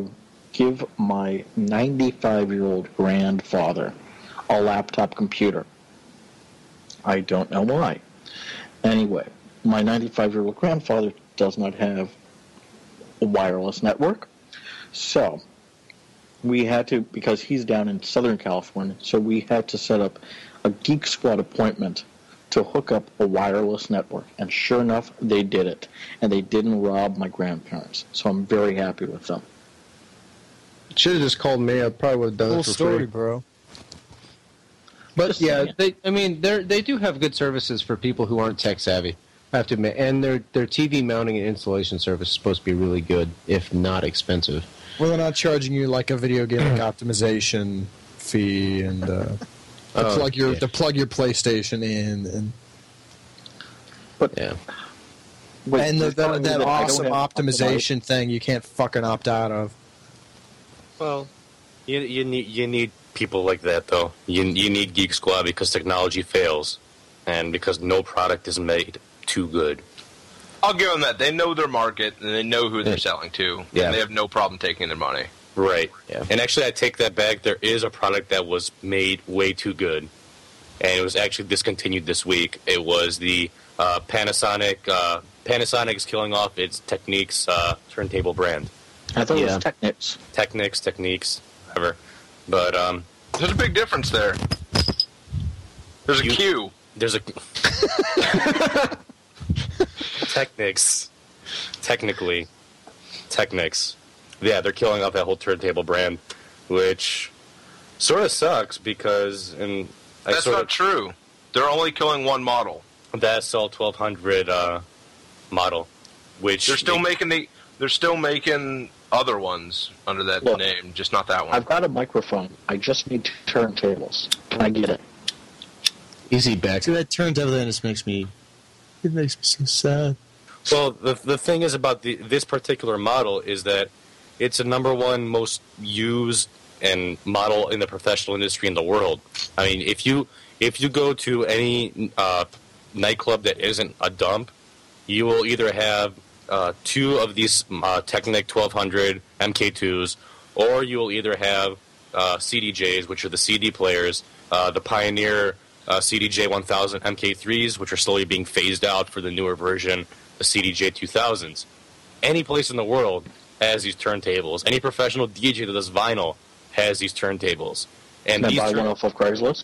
give my ninety-five-year-old grandfather a laptop computer. I don't know why. Anyway, my ninety-five-year-old grandfather does not have a wireless network, so we had to, because he's down in Southern California, so we had to set up a Geek Squad appointment to hook up a wireless network. And sure enough, they did it. And they didn't rob my grandparents. So I'm very happy with them. Should have just called me. I probably would have done Cool it for story, free. bro. But Just yeah, saying. they. I mean, they they do have good services for people who aren't tech savvy. I have to admit, and their their T V mounting and installation service is supposed to be really good, if not expensive. Well, they're not charging you like a video game like optimization fee and uh, to Oh, plug your yeah. to plug your PlayStation in and But Yeah. wait, and the, you're the, telling me that I don't awesome have optimization thing you can't fucking opt out of. Well, you you need you need people like that though. You you need Geek Squad because technology fails, and because no product is made too good. I'll give them that. They know their market, and they know who they're Yeah. selling to. Yeah. And they have no problem taking their money. Right. Yeah. And actually, I take that back. There is a product that was made way too good, and it was actually discontinued this week. It was the uh, Panasonic. Uh, Panasonic is killing off its Technics uh, turntable brand. I thought it Yeah. was Technics. Technics, Techniques, whatever. But um, There's a big difference there. There's a You- Q. there's a Technics. Technically, Technics. Yeah, they're killing off that whole turntable brand, which sort of sucks because and I That's sort not of, true. They're only killing one model. the S L twelve hundred uh, model, which They're still making the. They're still making other ones under that Look, name, just not that one. I've got a microphone. I just need two turntables. Can I get it? Easy back. See, that turntable then just makes me it makes me so sad. Well, the the thing is about the, this particular model is that it's the number one most used and model in the professional industry in the world. I mean, if you if you go to any uh, nightclub that isn't a dump, you will either have uh, two of these uh, Technic twelve hundred M K twos, or you will either have uh, C D Js, which are the C D players, uh, the Pioneer uh, C D J one thousand M K threes, which are slowly being phased out for the newer version, the C D J two thousands. Any place in the world has these turntables. Any professional D J that does vinyl has these turntables. And Can I these buy turn- one off of Craigslist?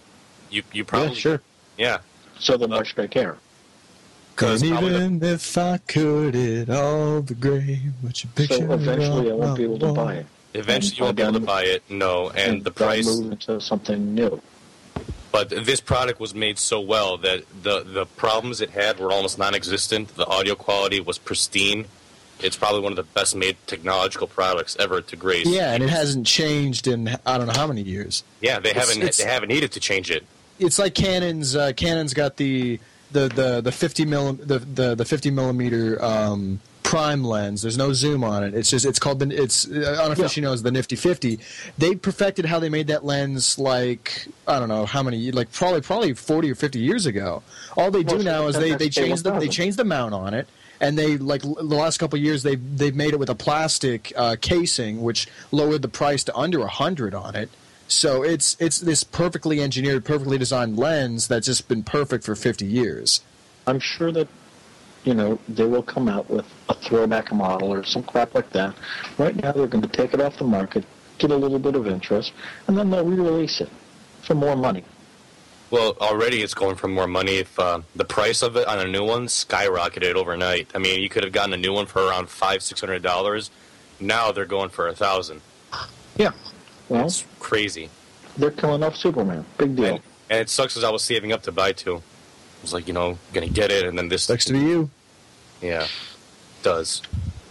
you you probably Yeah, sure. yeah. So then why should I care? Because And probably the- even if I could, it all be great. But you picture So eventually I it won't be able to all- buy it. eventually you won't be able to buy it. No, and the they'll price. move into something new. But this product was made so well that the the problems it had were almost non-existent. The audio quality was pristine. It's probably one of the best made technological products ever to grace. Yeah, and it hasn't changed in I don't know how many years. Yeah, they It's- haven't it's- they haven't needed to change it. It's like Canon's. Uh, Canon's got the the the the fifty milli, the, the the fifty millimeter um, prime lens. There's no zoom on it. It's just it's called the it's uh, unofficially known as the Nifty fifty. They perfected how they made that lens like I don't know how many like probably probably forty or fifty years ago. All they do Well, now is they they that's change the they one thousand. change the mount on it. And they like l- the last couple of years they've they've made it with a plastic uh, casing, which lowered the price to under a hundred on it. So it's it's this perfectly engineered, perfectly designed lens that's just been perfect for fifty years. I'm sure that, you know, they will come out with a throwback model or some crap like that. Right now they're going to take it off the market, get a little bit of interest, and then they'll re-release it for more money. Well, already it's going for more money. If uh, the price of it on a new one skyrocketed overnight. I mean, you could have gotten a new one for around five, six hundred dollars. Now they're going for a thousand. Yeah. Well, It's crazy, they're killing off Superman. Big deal. and, and it sucks because I was saving up to buy two. I was like, you know, gonna get it, and then this. Sucks to be you. Yeah, does.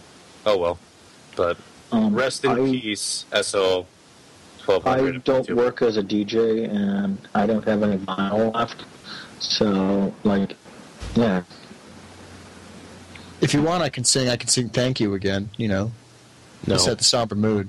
Oh well, but Um, rest in I- peace, S O twelve I hundred. don't work as a D J, and I don't have any vinyl left. So, like, yeah. If you want, I can sing. I can sing "Thank You" again. You know, No. to set the somber mood.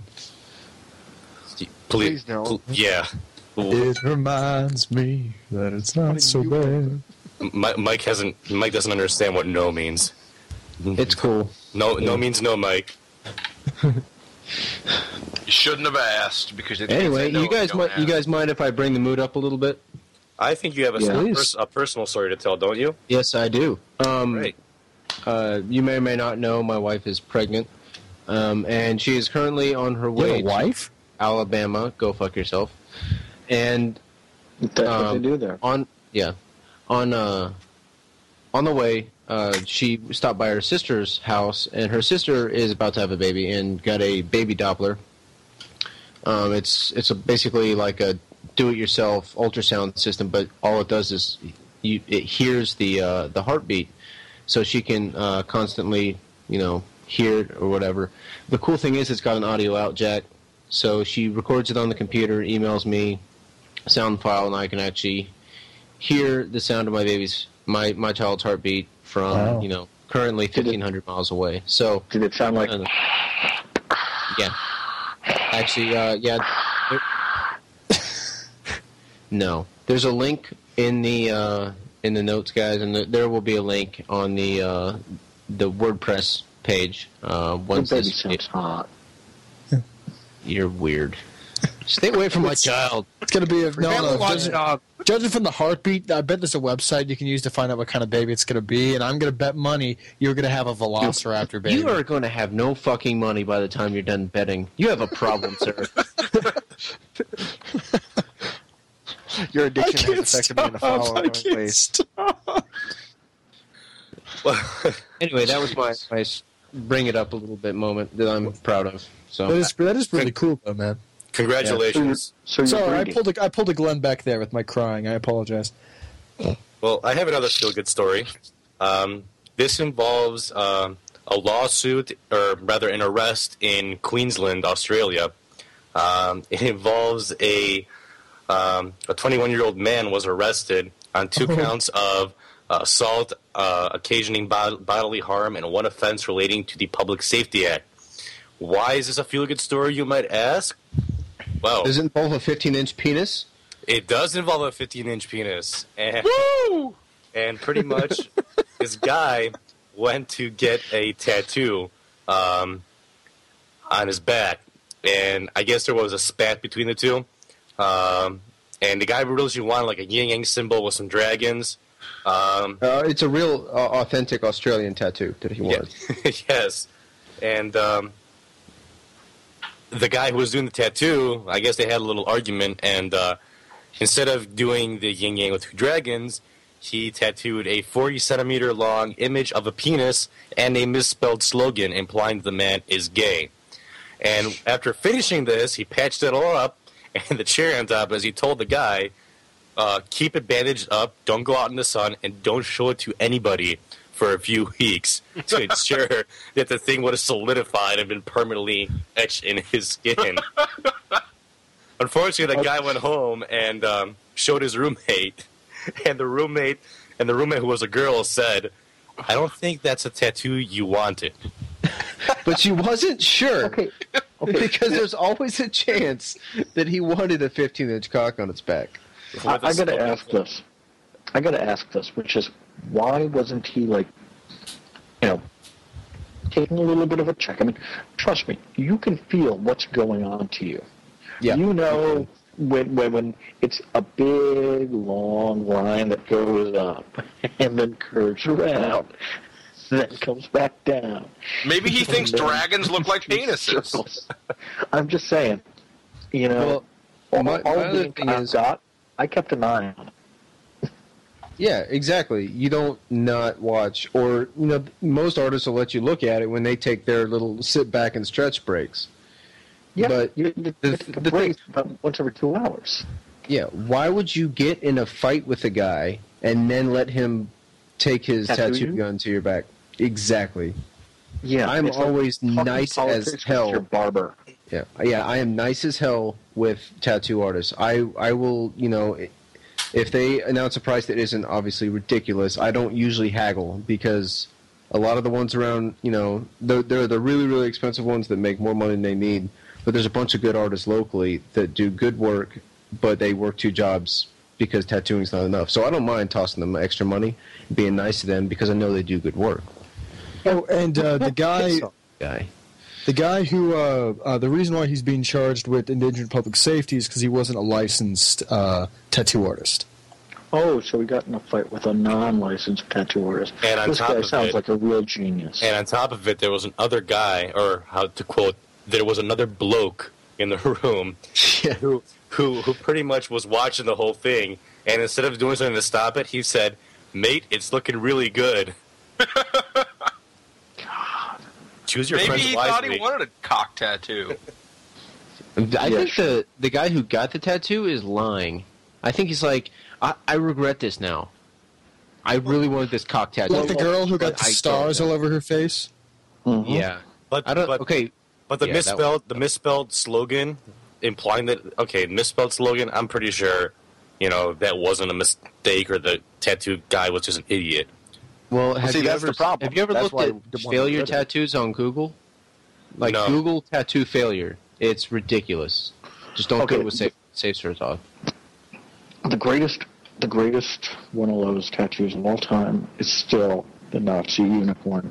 Please don't. pl- yeah. It reminds me that it's not so bad. Mi- Mike hasn't. Mike doesn't understand what no means. It's cool. No, no means no, Mike. You shouldn't have asked because they Anyway, say no, you guys don't might, you ask. guys mind if I bring the mood up a little bit? I think you have a, Yeah. a, pers- a personal story to tell, don't you? Yes, I do. Um, Great. uh, you may or may not know my wife is pregnant, um, and she is currently on her You way have a wife? to Alabama. Go fuck yourself. And That's what Um, they do there. on yeah, on uh, on the way, uh, she stopped by her sister's house, and her sister is about to have a baby and got a baby Doppler. Um, it's it's a, basically like a do-it-yourself ultrasound system, but all it does is you, it hears the uh, the heartbeat, so she can uh, constantly, you know, hear it or whatever. The cool thing is, it's got an audio out jack, so she records it on the computer, emails me sound file, and I can actually hear the sound of my baby's my my child's heartbeat from Wow. you know currently fifteen hundred miles away. So Did it sound like? uh, yeah, actually, uh, yeah. there- no, there's a link in the uh, in the notes, guys, and the, there will be a link on the uh, the WordPress page. Uh, The once baby this, sounds hot. you're weird. Stay away from my child. It's gonna be a no, no. Watch Judging, dog. judging from the heartbeat, I bet there's a website you can use to find out what kind of baby it's gonna be, and I'm gonna bet money you're gonna have a Velociraptor baby. You are going to have no fucking money by the time you're done betting. You have a problem, sir. Your I addiction can't has affected me in the stop. I following can't ways. stop. Well, Anyway, that was my nice bring it up a little bit moment that I'm proud of. So That is that is really cool though, man. congratulations. So you're Sorry, I breeding. pulled a, I pulled a Glenn back there with my crying. I apologize. Well, I have another feel-good story. Um, this involves um, a lawsuit, or rather an arrest in Queensland, Australia. Um, it involves a um, a twenty-one-year-old man was arrested on two counts of uh, assault, uh, occasioning bod- bodily harm, and one offense relating to the Public Safety Act. Why is this a feel-good story, you might ask? Well, does it involve a fifteen-inch penis? it does involve a fifteen-inch penis. And, and pretty much, this guy went to get a tattoo um, on his back. And I guess there was a spat between the two. Um, and the guy really wanted like a yin-yang symbol with some dragons. Um, Uh, it's a real, uh, authentic Australian tattoo that he wanted. yeah, yes. And um, the guy who was doing the tattoo, I guess they had a little argument, and uh, instead of doing the yin yang with two dragons, he tattooed a forty centimeter long image of a penis and a misspelled slogan implying the man is gay. And after finishing this, he patched it all up, and the cherry on top is he told the guy, uh, keep it bandaged up, don't go out in the sun, and don't show it to anybody for a few weeks to ensure that the thing would have solidified and been permanently etched in his skin. Unfortunately, the guy went home and um, showed his roommate, and the roommate and the roommate who was a girl said, "I don't think that's a tattoo you wanted." But she wasn't sure. Okay. Okay. Because there's always a chance that he wanted a fifteen-inch cock on its back. I, I gotta ask this. I gotta ask this, which is, why wasn't he like, you know, taking a little bit of a check? I mean, trust me, you can feel what's going on to you. Yeah. You know when when when it's a big long line that goes up and then curves around, then comes back down. Maybe he thinks dragons look like penises. I'm just saying, you know, Well, all, my- all my of other the thing I've is- got, I kept an eye on it. Yeah, exactly. You don't not watch, or you know, most artists will let you look at it when they take their little sit back and stretch breaks. Yeah, But you, you, the- the, the breaks about once every two hours. Yeah, why would you get in a fight with a guy and then let him take his Tattoo tattoo you? gun to your back? Exactly. Yeah, I'm it's like always talking nice politics as with hell. Your barber. Yeah, yeah, I am nice as hell with tattoo artists. I, I will, you know, if they announce a price that isn't obviously ridiculous, I don't usually haggle because a lot of the ones around, you know, they're, they're the really, really expensive ones that make more money than they need. But there's a bunch of good artists locally that do good work, but they work two jobs because tattooing's not enough. So I don't mind tossing them extra money, being nice to them because I know they do good work. Oh, and uh, the guy, guy. The guy who, uh, uh, the reason why he's being charged with endangering public safety is because he wasn't a licensed uh, tattoo artist. Oh, so he got in a fight with a non-licensed tattoo artist. And on this top guy of sounds it- like a real genius. And on top of it, there was another guy, or how to quote, there was another bloke in the room who, who, who pretty much was watching the whole thing. And instead of doing something to stop it, he said, "Mate, it's looking really good." Choose your Maybe friends he wisely. thought he wanted a cock tattoo. I think the the guy who got the tattoo is lying. I think he's like, I, I regret this now. I really wanted this cock tattoo. Like the girl who got but the I don't stars know. all over her face. Mhm. Yeah, But I don't. But, okay, but the yeah, that misspelled the misspelled slogan, implying that okay, misspelled slogan. I'm pretty sure, you know, that wasn't a mistake, or the tattoo guy was just an idiot. Well, have see, you that's ever the problem. have you ever That's why looked the at one failure did it. tattoos on Google? Like No. Google tattoo failure. It's ridiculous. Just don't Okay. do it with safe safe search off. The greatest, the greatest one of those tattoos of all time is still the Nazi unicorn.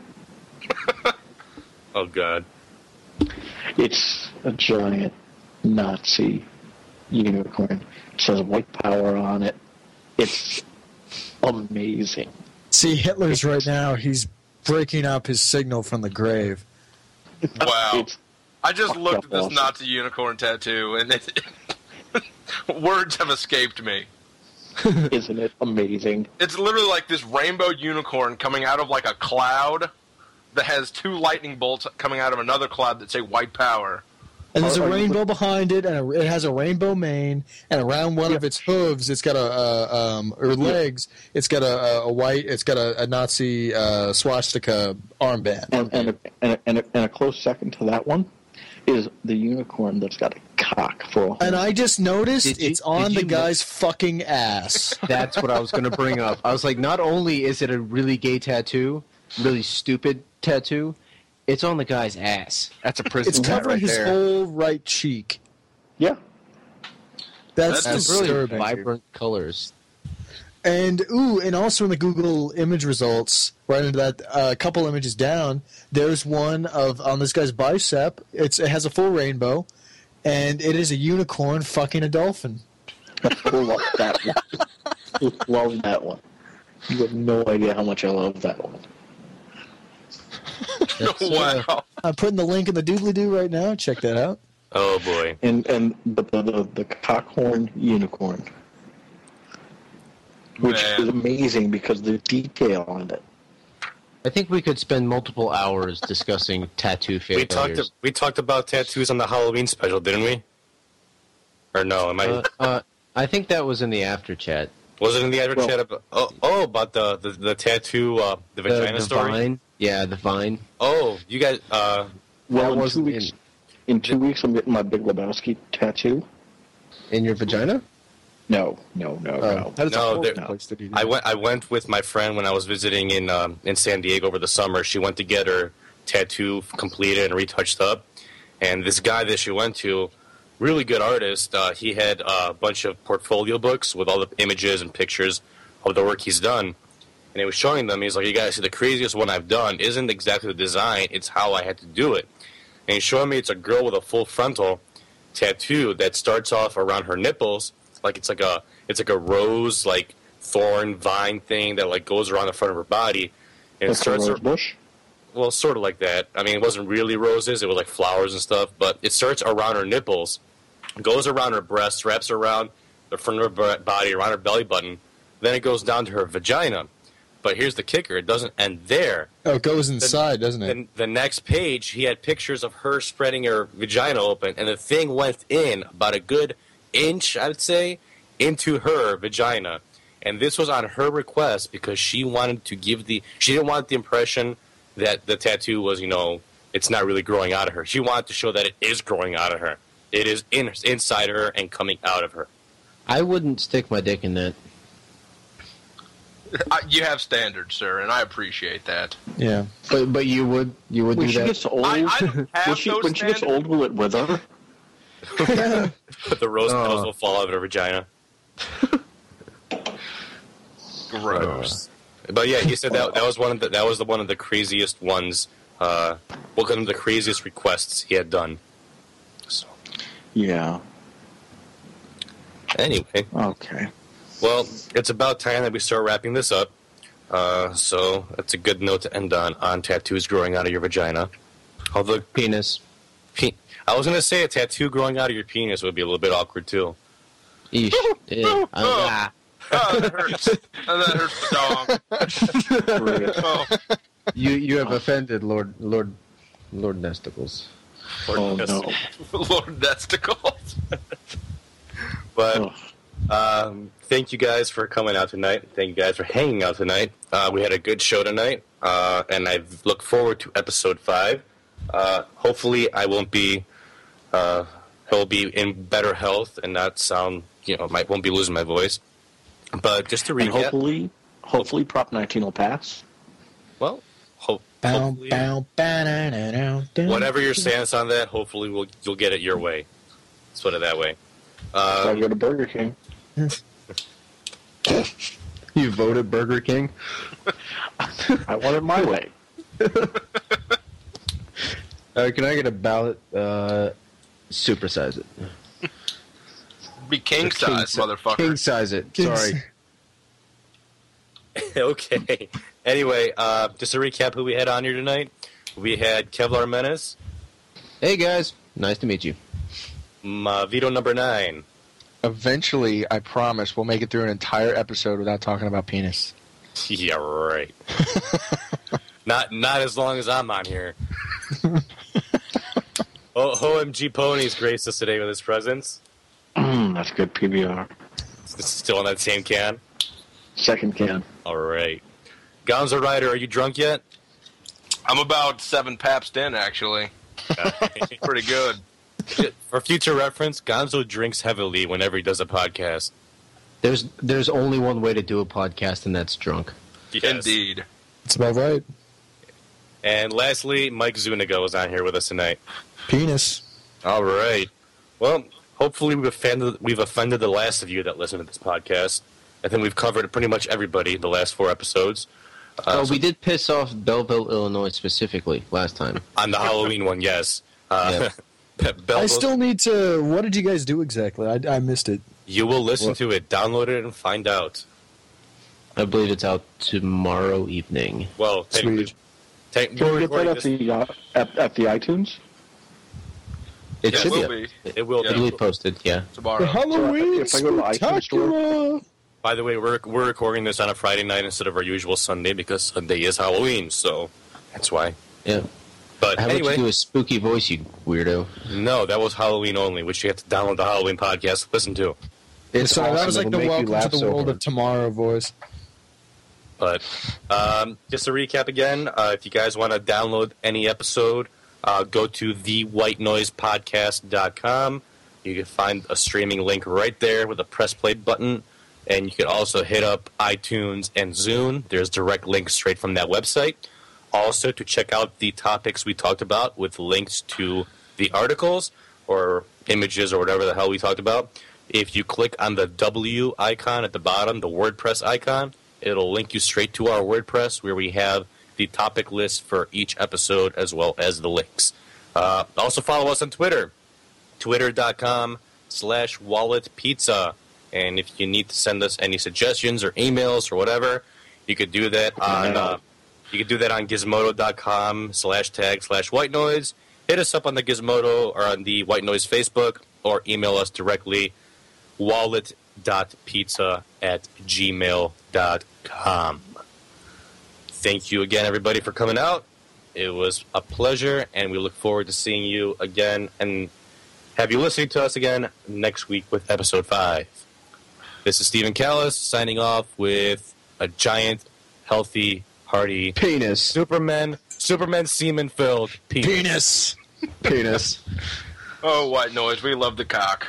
Oh God. It's a giant Nazi unicorn. It says white power on it. It's amazing. See, Hitler's right now, he's breaking up his signal from the grave. Wow. It's I just fucked looked up at this awesome. Nazi unicorn tattoo, and it, words have escaped me. Isn't it amazing? It's literally like this rainbow unicorn coming out of like a cloud that has two lightning bolts coming out of another cloud that say white power. And there's a Are- are you rainbow behind it, and a, it has a rainbow mane, and around one of its hooves, it's got a, uh, um, or legs, it's got a, a, a white, it's got a, a Nazi uh, swastika armband. And and a, and, a, and, a, and a close second to that one is the unicorn that's got a cock for a And I just noticed Did you- it's on did the you guy's fucking ass. That's what I was going to bring up. I was like, not only is it a really gay tattoo, really stupid tattoo, it's on the guy's ass. That's a prison It's tat covering right his there. whole right cheek. Yeah. That's, That's Some really disturbing. vibrant colors. And ooh, and also in the Google image results, right into that uh, couple images down, there's one of on this guy's bicep. It's it has a full rainbow, and it is a unicorn fucking a dolphin. Love that one. Love that one. You have no idea how much I love that one. That's, uh, Wow. I'm putting the link in the doobly doo right now. Check that out. Oh boy. And and the the, the, the cockhorn unicorn, which Man. is amazing because the detail on it. I think we could spend multiple hours discussing tattoo We failures. talked we talked about tattoos on the Halloween special, didn't we? Or no? Am I? Uh, uh, I think that was in the after chat. was it in the other well- chat about? Oh, oh, about the the, the tattoo, uh, the The, vagina the story. vine. Yeah, the vine. Oh, you guys. Uh, Well, That in two wasn't weeks, in- in two weeks, I'm getting my Big Lebowski tattoo. In your vagina? No, no, no, Oh. no. That is No, a horrible there- place to do I that. went. I went with my friend when I was visiting in um, in San Diego over the summer. She went to get her tattoo completed and retouched up, and this guy that she went to, really good artist. Uh, he had uh, a bunch of portfolio books with all the images and pictures of the work he's done, and he was showing them. He's like, "You guys see, the craziest one I've done isn't exactly the design; it's how I had to do it." And he's showing me it's a girl with a full frontal tattoo that starts off around her nipples, like it's like a it's like a rose, like thorn vine thing that like goes around the front of her body, and it Like a starts rose bush. well, sort of like that. I mean, it wasn't really roses; it was like flowers and stuff. But it starts around her nipples, goes around her breasts, wraps around the front of her b- body, around her belly button. Then it goes down to her vagina. But here's the kicker: it doesn't end there. Oh, it goes inside, doesn't it? Then the next page, he had pictures of her spreading her vagina open, and the thing went in about a good inch, I'd say, into her vagina. And this was on her request because she wanted to give the she didn't want the impression that the tattoo was, you know, it's not really growing out of her. She wanted to show that it is growing out of her. It is in, inside her and coming out of her. I wouldn't stick my dick in that. I, you have standards, sir, and I appreciate that. Yeah. But but you would you would When do she that? gets old, I, I don't have when, she, those when she gets standards. old, will it wither? But the rose Oh. petals will fall out of her vagina. Gross. But yeah, he said that that was one of the that was the one of the craziest ones Uh, one of the craziest requests he had done. So. Yeah. Anyway. Okay. Well, it's about time that we start wrapping this up. Uh, so that's a good note to end on, on tattoos growing out of your vagina. Although Penis. Pe- I was going to say a tattoo growing out of your penis would be a little bit awkward, too. Eesh. Yeah. Oh. Oh, that hurts. Oh, that hurts the dog. Oh. You you have offended Lord Lord Lord Nesticles. Oh, no. Lord Nesticles. But um, thank you guys for coming out tonight. Thank you guys for hanging out tonight. Uh, we had a good show tonight, uh, and I look forward to episode five. Uh, hopefully, I won't be. Uh, he'll be in better health and not sound. You know, might won't be losing my voice. But just to recap, and hopefully, hopefully, Prop nineteen will pass. Well, ho- hopefully, whatever your stance on that, hopefully, we'll, you'll get it your way. Let's put it that way. Uh, I Um, go to Burger King. You voted Burger King? I want it my way. Uh, can I get a ballot? Uh, supersize it. Be king Or size, si- motherfucker. King size it. King Sorry. okay. Anyway, uh, just to recap who we had on here tonight. We had Kevlar Menace, Hey guys, nice to meet you. um, uh, Vito number nine. Eventually, I promise, we'll make it through an entire episode without talking about penis. Yeah, right. not not as long as I'm on here. O- OMG Ponies graced us today with his presence. Mm, that's good P B R. It's still in that same can. Second can. All right. Gonzo Rider, are you drunk yet? I'm about seven Pabst in, actually. Pretty good. For future reference, Gonzo drinks heavily whenever he does a podcast. There's there's only one way to do a podcast, and that's drunk. Yes. Indeed. It's about right. And lastly, Mike Zuniga was on here with us tonight. Penis. All right. Well, hopefully we've offended, we've offended the last of you that listen to this podcast. I think we've covered pretty much everybody the last four episodes. Uh, oh, so we did piss off Belleville, Illinois specifically last time. on the Halloween one, yes. Uh, I Belleville, still need to. What did you guys do exactly? I, I missed it. you will listen to it, download it, and find out. I believe it's out tomorrow evening. Well, technically, Sweet. te- Can we're we get that recording at this. the, uh, at, at the iTunes? It Yeah, should will be. be It will. Yeah. It'll be posted. Yeah. tomorrow. Halloween if I go to the iTunes store- spectacular. By the way, we're we're recording this on a Friday night instead of our usual Sunday because Sunday is Halloween, so that's why. Yeah. But How about anyway, you do a spooky voice, you weirdo? no, that was Halloween only, which you have to download the Halloween podcast to listen to. It's So that awesome. was like It'll the make you welcome to laugh the so world hard. of tomorrow voice. But um, just to recap again, uh, if you guys want to download any episode, uh, go to the white noise podcast dot com. You can find a streaming link right there with a press play button. And you can also hit up iTunes and Zune. There's direct links straight from that website. Also, to check out the topics we talked about with links to the articles or images or whatever the hell we talked about, if you click on the W icon at the bottom, the WordPress icon, it'll link you straight to our WordPress where we have the topic list for each episode as well as the links. Uh, also follow us on Twitter, twitter.com slash walletpizza. And if you need to send us any suggestions or emails or whatever, you could do that on uh, you could do that on gizmodo.com slash tag slash white noise. Hit us up on the Gizmodo or on the White Noise Facebook or email us directly wallet.pizza at gmail dot com. Thank you again, everybody, for coming out. It was a pleasure, and we look forward to seeing you again and have you listening to us again next week with episode five. This is Stephen Callis signing off with a giant, healthy, hearty Penis. Superman, Superman semen-filled penis. Penis. Penis. Oh, white noise. We love the cock.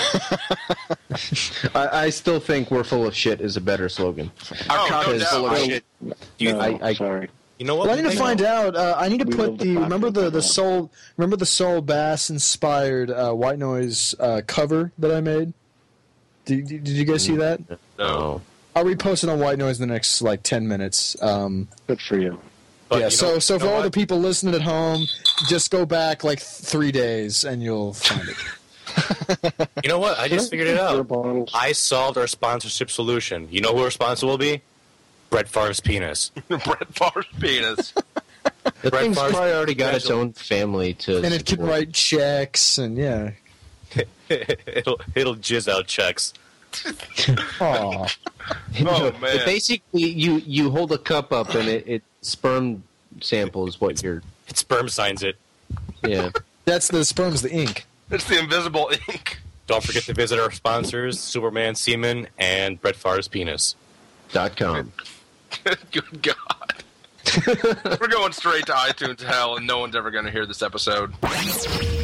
I, I still think "we're full of shit" is a better slogan. Oh, cock no is doubt. full of I- shit. You, No, I- I- sorry. you know what? Well, I need to Hang find on. out. Uh, I need to We put love the the cock remember and the the the cock. soul remember the Soul Bass inspired uh, White Noise uh, cover that I made. Did, did you guys see that? No. Oh. I'll repost it on White Noise in the next like ten minutes. Um, Good for you. But, yeah, you so know- so you for know all what? the people listening at home, just go back like three days and you'll find it. You know what? I just figured it out. I solved our sponsorship solution. You know who our sponsor will be? Brett Favre's penis. Brett Favre's penis. The Brett thing's Favre's probably already got its potential. own family to. And it can support. write checks and yeah. it'll it'll jizz out checks. Aw. Oh, man. But basically, you you hold a cup up and it, it sperm samples what you're. It sperm signs it. Yeah. That's the sperm's the ink. It's the invisible ink. Don't forget to visit our sponsors, Superman Semen and Brett Favre's penis. Dot com. Good God. We're going straight to iTunes hell, and no one's ever going to hear this episode.